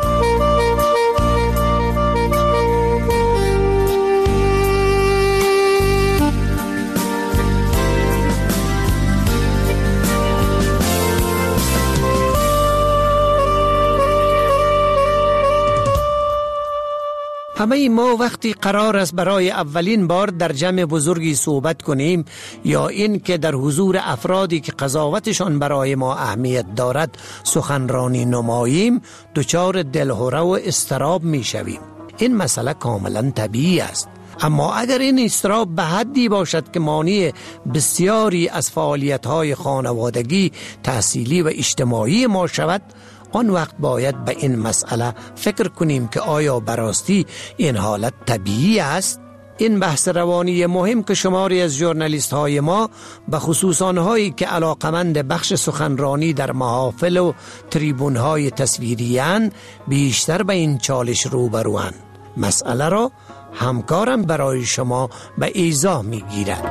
همه ما وقتی قرار است برای اولین بار در جمع بزرگی صحبت کنیم یا این که در حضور افرادی که قضاوتشان برای ما اهمیت دارد سخنرانی نماییم دچار دلهره و اضطراب می شویم. این مسئله کاملا طبیعی است. اما اگر این اضطراب به حدی باشد که مانع بسیاری از فعالیت‌های خانوادگی، تحصیلی و اجتماعی ما شود، آن وقت باید به این مسئله فکر کنیم که آیا براستی این حالت طبیعی است؟ این بحث روانی مهم که شماری از ژورنالیست های ما به خصوص آنهایی که علاقمند بخش سخنرانی در محافل و تریبون های تصویری‌اند بیشتر به این چالش روبروند. مسئله را همکارم برای شما به ایضاح می‌گیرد.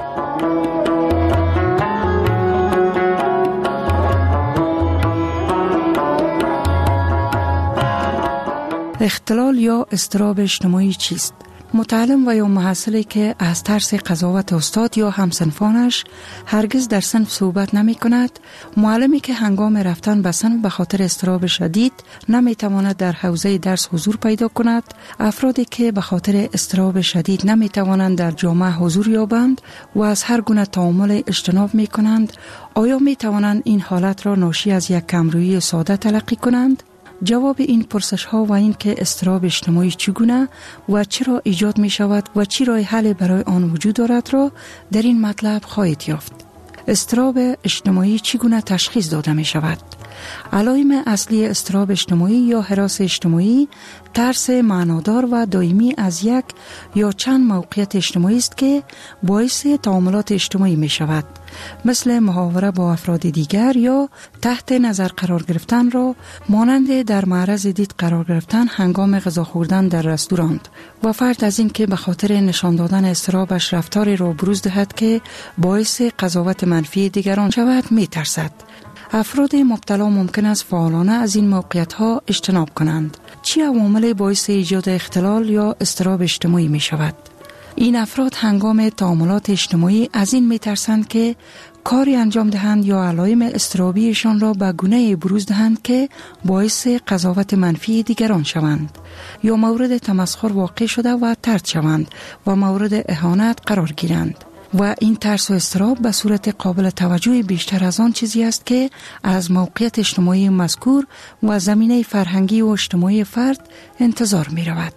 اختلال یا اضطراب اجتماعی چیست؟ متعلم و یا محصلی که از ترس قضاوت استاد یا همسنفانش هرگز در صنف صحبت نمی کند، معلمی که هنگام رفتن به صنف به خاطر اضطراب شدید نمی تواند در حوزه درس حضور پیدا کند، افرادی که به خاطر اضطراب شدید نمی توانند در جامعه حضور یابند و از هر گونه تعامل اجتناب می کنند، آیا می توانند این حالت را ناشی از یک کمرویی ساده تلقی کنند؟ جواب این پرسش ها و این که اضطراب اجتماعی چگونه و چرا ایجاد می شود و چی راه حل برای آن وجود دارد را در این مطلب خواهید یافت. اضطراب اجتماعی چگونه تشخیص داده می شود؟ علائم اصلی اضطراب اجتماعی یا هراس اجتماعی ترس معنادار و دائمی از یک یا چند موقعیت اجتماعی است که باعث تعاملات اجتماعی می شود، مثل محاوره با افراد دیگر یا تحت نظر قرار گرفتن را مانند در معرض دید قرار گرفتن هنگام غذا خوردن در رستوران و فرد از این که به خاطر نشان دادن اضطرابش رفتاری را بروز دهد که باعث قضاوت منفی دیگران شود می ترسد. افراد مبتلا ممکن است فعالانه از این موقعیت‌ها اجتناب کنند. چه عوامل باعث ایجاد اختلال یا اضطراب اجتماعی می شود؟ این افراد هنگام تعاملات اجتماعی از این می ترسند که کاری انجام دهند یا علائم اضطرابیشان را به گونه‌ای بروز دهند که باعث قضاوت منفی دیگران شوند یا مورد تمسخر واقع شده و طرد شوند و مورد اهانت قرار گیرند. و این ترس و اضطراب به صورت قابل توجه بیشتر از آن چیزی است که از موقعیت اجتماعی مذکور و زمینه فرهنگی و اجتماعی فرد انتظار می رود.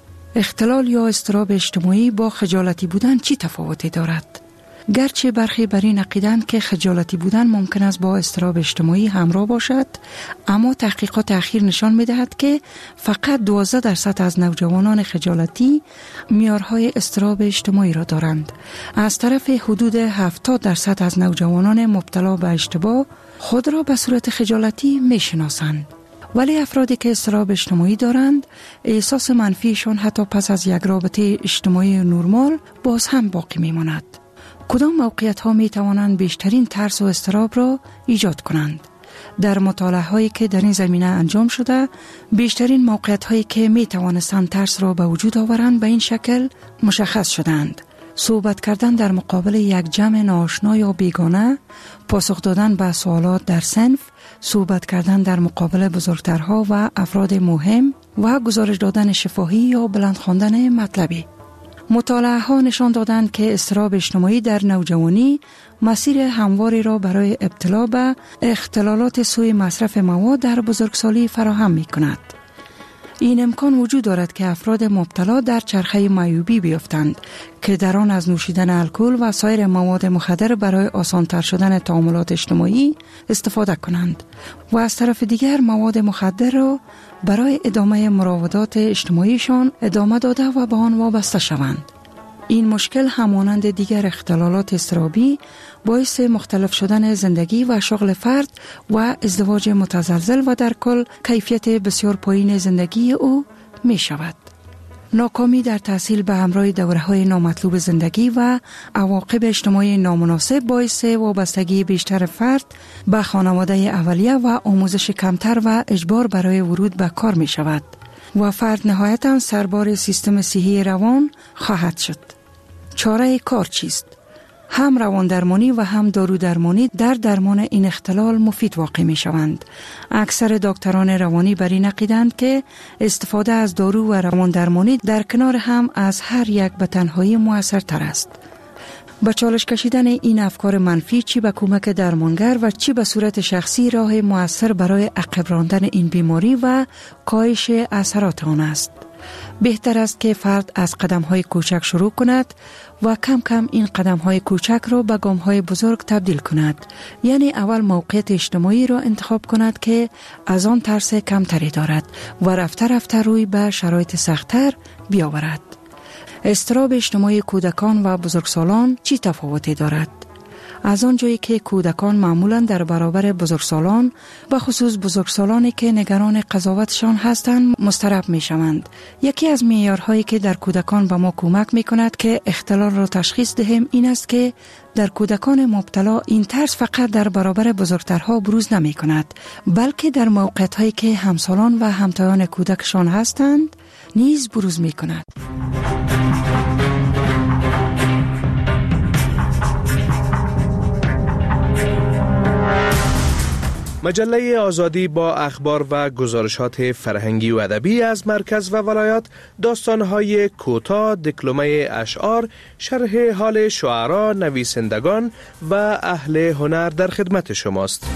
اختلال یا اضطراب اجتماعی با خجالتی بودن چی تفاوتی دارد؟ گرچه برخی بر این عقیدند که خجالتی بودن ممکن است با اضطراب اجتماعی همراه باشد، اما تحقیقات اخیر نشان می‌دهد که فقط 12% از نوجوانان خجالتی معیارهای اضطراب اجتماعی را دارند. از طرف حدود 70% از نوجوانان مبتلا به اشتباه خود را به صورت خجالتی می‌شناسند. ولی افرادی که اضطراب اجتماعی دارند، احساس منفیشان حتی پس از یک رابطه اجتماعی نرمال باز هم باقی می‌ماند. کدام موقعیت ها می توانند بیشترین ترس و اضطراب را ایجاد کنند؟ در مطالعه هایی که در این زمینه انجام شده، بیشترین موقعیت هایی که می توانستند ترس را به وجود آورند به این شکل مشخص شدند: صحبت کردن در مقابل یک جمع ناآشنا یا بیگانه، پاسخ دادن به سوالات در صنف، صحبت کردن در مقابل بزرگترها و افراد مهم و گزارش دادن شفاهی یا بلند خواندن مطلبی. مطالعه ها نشان دادند که اضطراب اجتماعی در نوجوانی مسیر همواری را برای ابتلا به اختلالات سوء مصرف مواد در بزرگسالی فراهم می کند. این امکان وجود دارد که افراد مبتلا در چرخه معیوبی بیفتند که در آن از نوشیدن الکل و سایر مواد مخدر برای آسان‌تر شدن تعاملات اجتماعی استفاده کنند و از طرف دیگر مواد مخدر را برای ادامه مراودات اجتماعیشان ادامه داده و به آن وابسته شوند. این مشکل همانند دیگر اختلالات اضطرابی باعث مختلف شدن زندگی و شغل فرد و ازدواج متزلزل و در کل کیفیت بسیار پایین زندگی او می شود. ناکامی در تحصیل به همراه دوره‌های نامطلوب زندگی و عواقب اجتماعی نامناسب باعث وابستگی بیشتر فرد به خانواده اولیه و آموزش کمتر و اجبار برای ورود به کار می شود و فرد نهایتاً سربار سیستم صحی روان خواهد شد. چاره کار چیست؟ هم روان درمانی و هم دارو درمانی در درمان این اختلال مفید واقع می شوند. اکثر دکتران روانی بر این عقیده‌اند که استفاده از دارو و روان درمانی در کنار هم از هر یک به تنهایی مؤثرتر است. با چالش کشیدن این افکار منفی چی به کمک درمانگر و چی به صورت شخصی راه مؤثر برای عقب راندن این بیماری و کاهش اثرات آن است. بهتر است که فرد از قدم‌های کوچک شروع کند و کم کم این قدم‌های کوچک را به گام‌های بزرگ تبدیل کند. یعنی اول موقعیت اجتماعی را انتخاب کند که از آن ترس کمتری دارد و رفته رفته روی به شرایط سخت‌تر بیاورد. اضطراب اجتماعی کودکان و بزرگسالان چی تفاوتی دارد؟ از آنجایی که کودکان معمولاً در برابر بزرگسالان به خصوص بزرگسالانی که نگران قضاوتشان هستند مضطرب می شوند. یکی از معیارهایی که در کودکان به ما کمک می کند که اختلال را تشخیص دهیم این است که در کودکان مبتلا این ترس فقط در برابر بزرگترها بروز نمی کند بلکه در موقعیت‌هایی که همسالان و همتایان کودکشان هستند نیز بروز می کند. مجله آزادی با اخبار و گزارشات فرهنگی و ادبی از مرکز و ولایات، داستان‌های کوتاه، دکلمه اشعار، شرح حال شعرا، نویسندگان و اهل هنر در خدمت شماست.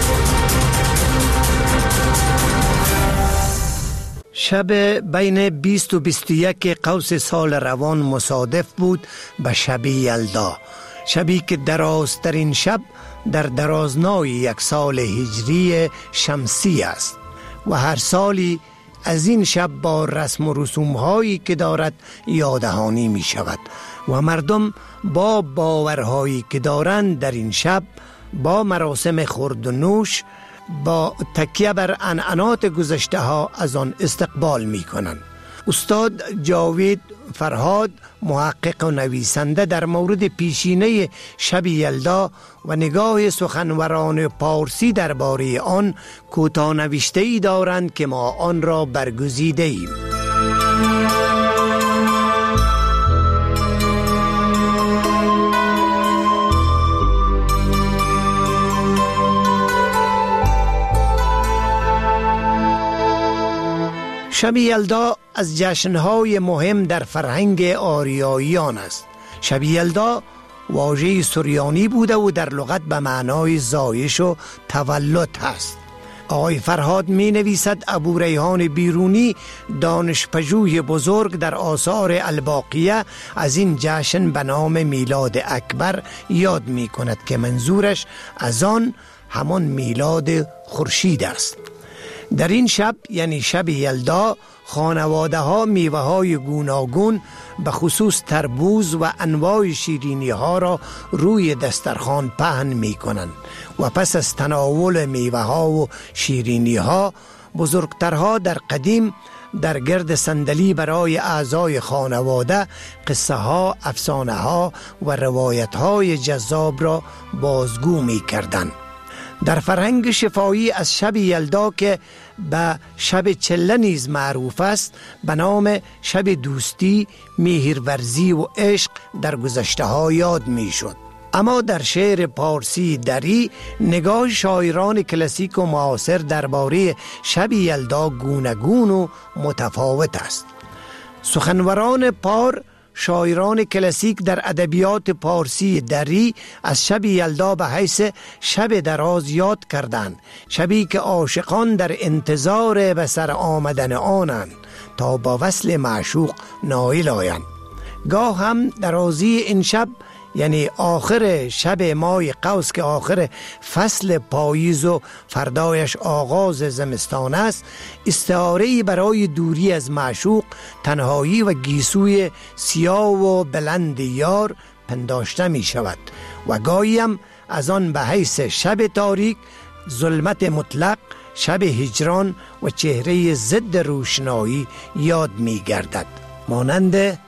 شب بین 20 و 21 قوس سال روان مصادف بود به شب یلدا، شبی که درازترین شب در درازنای یک سال هجری شمسی است و هر سالی از این شب با رسم و رسوم هایی که دارد یادهانی می شود و مردم با باورهایی که دارند در این شب با مراسم خورد و نوش با تکیه بر عنعنات گذشته ها از آن استقبال می کنند. استاد جاوید فرهاد، محقق و نویسنده، در مورد پیشینه شب یلدا و نگاه سخنوران پارسی درباره آن کوتاه نوشته‌ای دارند که ما آن را برگزیده ایم. شب یلدا از جشن‌های مهم در فرهنگ آریاییان است. شب یلدا واژه سریانی بوده و در لغت به معنای زایش و تولد است. آقای فرهاد می نویسد ابو ریحان بیرونی، دانشپژوه بزرگ، در آثار الباقیه از این جشن به نام میلاد اکبر یاد می کند که منظورش از آن همان میلاد خورشید است. در این شب یعنی شب یلدا خانواده ها میوه های گوناگون به خصوص تربوز و انواع شیرینی ها را روی دسترخوان پهن می کنند و پس از تناول میوه ها و شیرینی ها بزرگترها در قدیم در گرد صندلی برای اعضای خانواده قصه ها، افسانه ها و روایت های جذاب را بازگو می کردند. در فرهنگ شفاهی از شب یلدا که به شب چله نیز معروف است به نام شب دوستی، مهرورزی و عشق در گذشته ها یاد می شد. اما در شعر پارسی دری نگاه شاعران کلاسیک و معاصر درباره شب یلدا گوناگون و متفاوت است. سخنوران پار شاعران کلاسیک در ادبیات پارسی دری از شب یلدا به حیث شب دراز یاد کردند، شبی که عاشقان در انتظار به سر آمدن آنند تا با وصل معشوق نائل آیند. گاه هم درازی این شب یعنی آخر شب ماه قوس که آخر فصل پاییز و فردایش آغاز زمستان است، استعاره‌ای برای دوری از معشوق، تنهایی و گیسوی سیاه و بلند یار پنداشته می شود و گاهی هم از آن به حیث شب تاریک، ظلمت مطلق، شب هجران و چهره ضد روشنایی یاد می گردد. مانند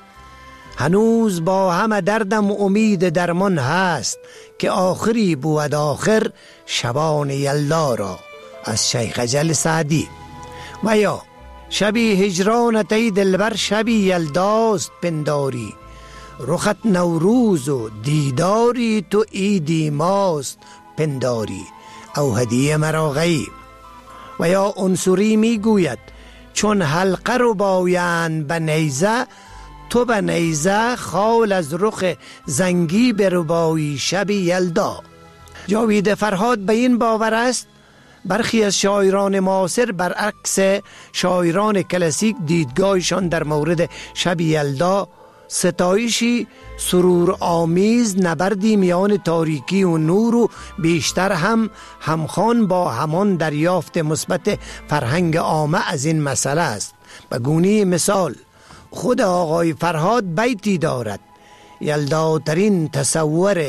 هنوز با همه دردم امید درمان هست که آخری بود آخر شبان یلدا را از شیخ اجل سعدی. و یا شبی هجرانت ای دلبر شبی یلداست پنداری، رخت نوروز و دیداری تو عیدی ماست پنداری او هدیه مرا غیب. و یا عنصری می گوید چون حلقه رو بایند به نیزه، تو به نیزه خال از رخ زنگی بربایی شب یلدا. جاوید فرهاد به این باور است برخی از شاعران معاصر برعکس شاعران کلاسیک دیدگاهشان در مورد شب یلدا ستایشی سرور آمیز، نبردی میان تاریکی و نور و بیشتر همخوان با همان دریافت مثبت فرهنگ عامه از این مسئله است. به گونه مثال خود آقای فرهاد بیتی دارد: یلداترین تصور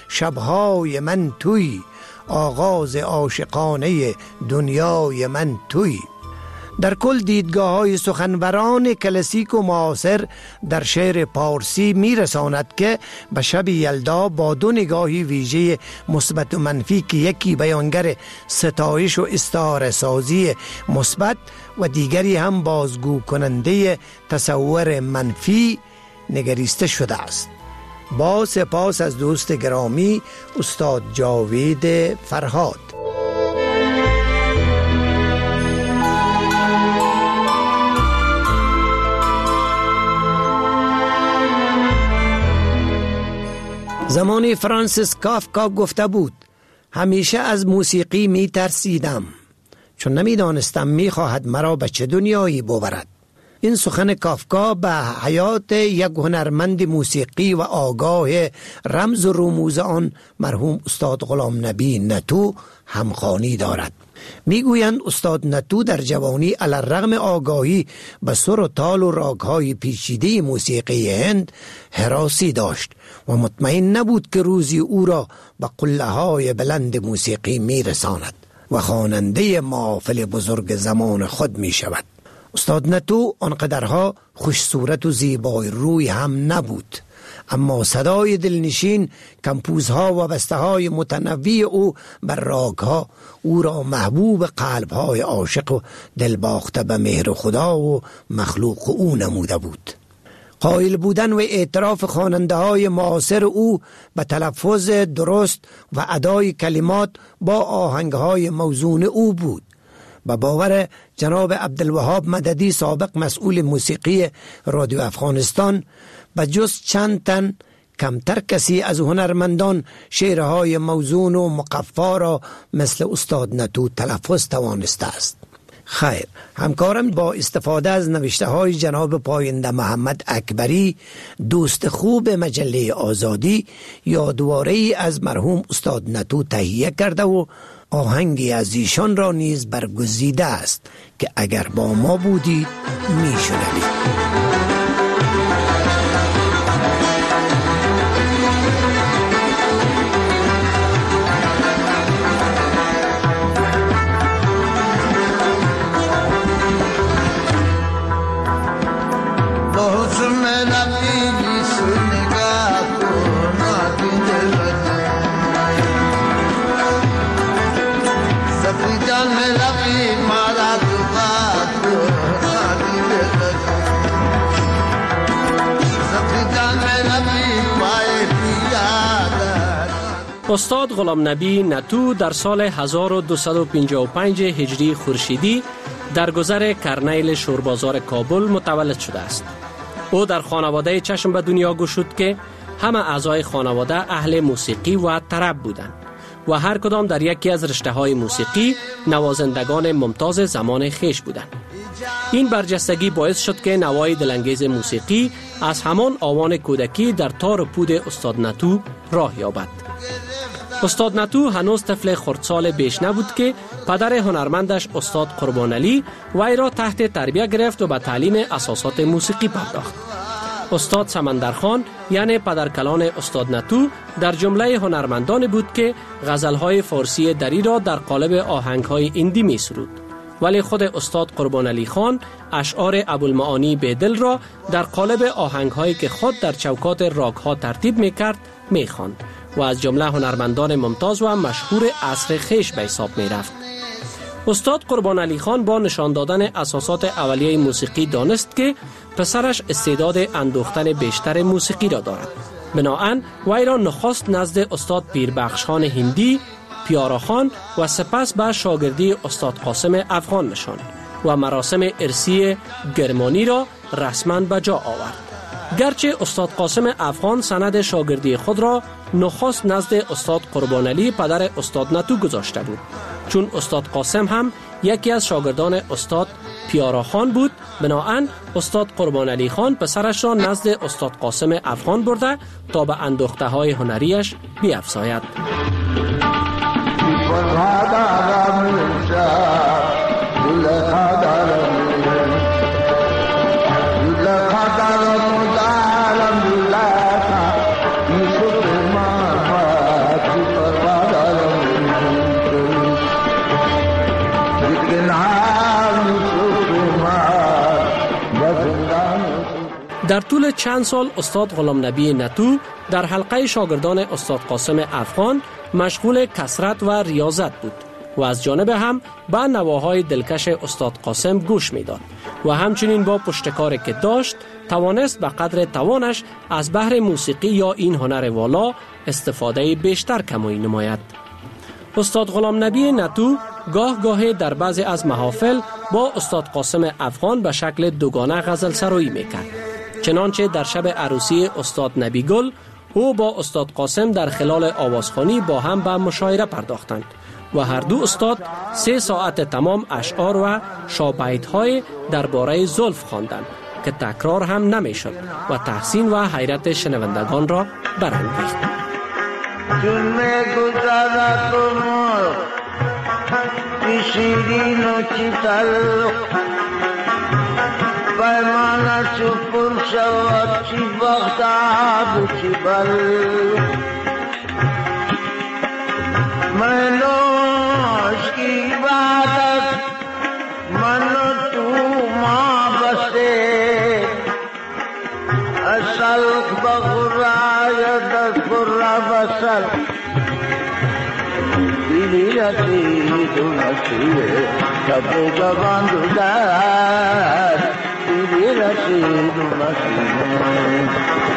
شبهای من توی، آغاز عاشقانه دنیای من توی. در کل دیدگاه های سخنوران کلاسیک و معاصر در شعر پارسی می رساند که به شب یلدا با دو نگاهی ویژه مثبت و منفی که یکی بیانگر ستایش و استعاره سازی مثبت و دیگری هم بازگو کننده تصور منفی نگریسته شده است. با سپاس از دوست گرامی استاد جاوید فرهاد. زمانی فرانسیس کافکا گفته بود همیشه از موسیقی می ترسیدم چون نمی دانستم می خواهد مرا به چه دنیایی ببرد. این سخن کافکا به حیات یک هنرمند موسیقی و آگاه رمز و رموز آن مرحوم استاد غلام نبی نتو همخوانی دارد. میگویند استاد نتو در جوانی علی‌الرغم آگاهی به سر و تال و راگ‌های پیچیده موسیقی هند هراسی داشت و مطمئن نبود که روزی او را به قله‌های بلند موسیقی میرساند و خواننده محافل بزرگ زمان خود می شود. استاد نتو آنقدرها خوش صورت و زیبای روی هم نبود، اما صدای دلنشین، کمپوزها و بسته‌های متنوع او بر راگ‌ها او را محبوب قلب‌های عاشق و دلباخته به مهر خدا و مخلوق او نموده بود. قائل بودن و اعتراف خواننده‌های معاصر او به تلفظ درست و ادای کلمات با آهنگ‌های موزون او بود. به باور جناب عبدالوهاب مددی سابق مسئول موسیقی رادیو افغانستان، به جز چند تن کمتر کسی از هنرمندان شعرهای موزون و مقفا را مثل استاد نتو تلفظ توانسته است. خیر، همکارم با استفاده از نوشته های جناب پاینده محمد اکبری، دوست خوب مجله آزادی، یادواره‌ای از مرحوم استاد نتو تهیه کرده و آهنگی از ایشان را نیز برگزیده است که اگر با ما بودید میشنوید. استاد غلام نبی نتو در سال 1255 هجری خورشیدی در گذر کرنیل شوربازار کابل متولد شده است. او در خانواده چشم به دنیا گشود که همه اعضای خانواده اهل موسیقی و طرب بودند و هر کدام در یکی از رشته‌های موسیقی نوازندگان ممتاز زمان خیش بودند. این برجستگی باعث شد که نوای دلانگیز موسیقی از همان آوان کودکی در تار و پود استاد نتو راه یابد. استاد نتو هنوز طفل خردسال بیش نبود که پدر هنرمندش استاد قربان علی وی را تحت تربیت گرفت و به تعلیم اساسات موسیقی پرداخت. استاد سمندرخان یعنی پدرکلان استاد نتو در جمله هنرمندان بود که غزلهای فارسی دری را در قالب آهنگهای ایندی می سرود، ولی خود استاد قربان علی خان اشعار ابوالمعانی بیدل را در قالب آهنگهایی که خود در چوکات راگ‌ها ترتیب می کرد می خواند و از جمله هنرمندان ممتاز و مشهور عصر خیش به حساب می رفت. استاد قربان علی خان با نشان دادن اساسات اولیه موسیقی دانست که پسرش استعداد اندوختن بیشتر موسیقی را دارد. بناهن وی را نخست نزد استاد پیربخش خان هندی، پیارا خان و سپس به شاگردی استاد قاسم افغان نشاند و مراسم ارثی گرمانی را رسما به جا آورد. گرچه استاد قاسم افغان سند شاگردی خود را نخست نزد استاد قربان علی پدر استاد نتو گذاشته بود، چون استاد قاسم هم یکی از شاگردان استاد پیارا خان بود. بناهن استاد قربان علی خان پسرش را نزد استاد قاسم افغان برده تا به اندوخته های هنریش بیفزاید. در طول چند سال استاد غلام نبی نتو در حلقه شاگردان استاد قاسم افغان مشغول کسرت و ریاضت بود و از جانب هم به نواهای دلکش استاد قاسم گوش میداد و همچنین با پشتکاری که داشت توانست به قدر توانش از بحر موسیقی یا این هنر والا استفاده بیشتر کمایی نماید. استاد غلام نبی نتو گاه گاهی در بعضی از محافل با استاد قاسم افغان به شکل دوگانه غزل سرایی میکرد. چنانچه در شب عروسی استاد نبی گل او با استاد قاسم در خلال آوازخوانی با هم به مشاعره پرداختند و هر دو استاد 3 ساعت تمام اشعار و شابهیت‌های درباره زلف خواندند که تکرار هم نمیشد و تحسین و حیرت شنوندگان را برانگیخت. چون می‌گذرد عمر بی شیرین و چی تلخ، پیمانه چو پر شود چی بغداد و چی بلخ، منوش کی عبادت من و تو ما بسته، السلق بغرای دست بر بسل دیلی رسید و نسیه تبو جوان دو در دیلی رسید و نسیه.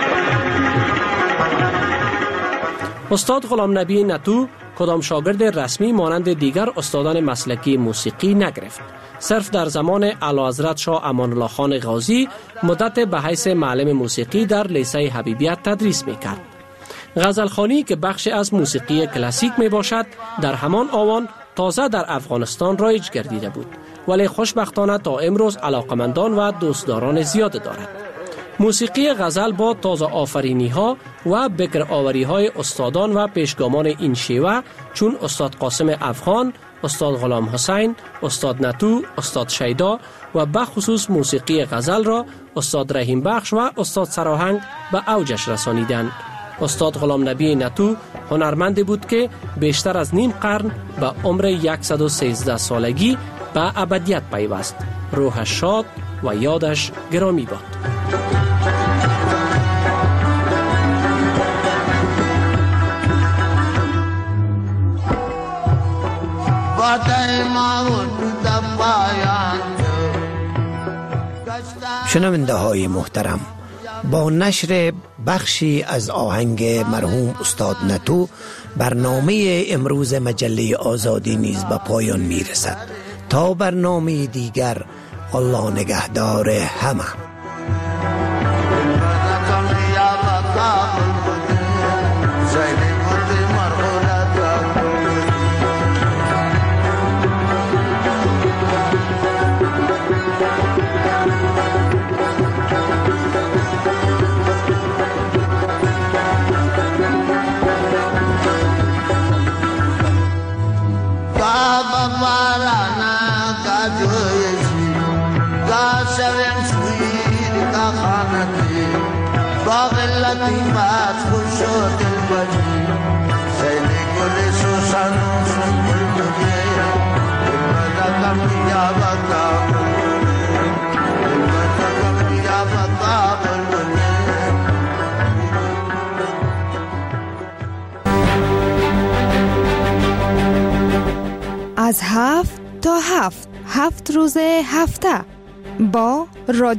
استاد غلام نبی نتو کدام شاگرد رسمی مانند دیگر استادان مسلکی موسیقی نگرفت. صرف در زمان اعلیحضرت شاه امان الله خان غازی مدت به حیث معلم موسیقی در لیسه حبیبیت تدریس میکرد. غزلخوانی که بخش از موسیقی کلاسیک می باشد در همان آوان تازه در افغانستان رایج گردیده بود، ولی خوشبختانه تا امروز علاقمندان و دوستداران زیاد دارد. موسیقی غزل با تازه آفرینی ها و بکر آوری های استادان و پیشگامان این شیوه چون استاد قاسم افغان، استاد غلام حسین، استاد نتو، استاد شیدا و بخصوص موسیقی غزل را استاد رحیم بخش و استاد سراهنگ به اوجش رسانیدند. استاد غلام نبی نتو هنرمندی بود که بیشتر از نیم قرن به عمر 113 سالگی به ابدیت پیوست. روحش شاد و یادش گرامی باد. شنونده های محترم، با نشر بخشی از آهنگ مرحوم استاد نتو برنامه امروز مجله آزادی نیز به پایان می رسد. تا برنامه دیگر، الله نگهدار همه. شویم سوی کا خانتی باغ لطیمت خوش و دل بجی سیلی گل سوسن سنبل بگه بلدکم بیا بدا بلدکم بیا بدا بلبله از 7 تا 7 روز هفته با رادیو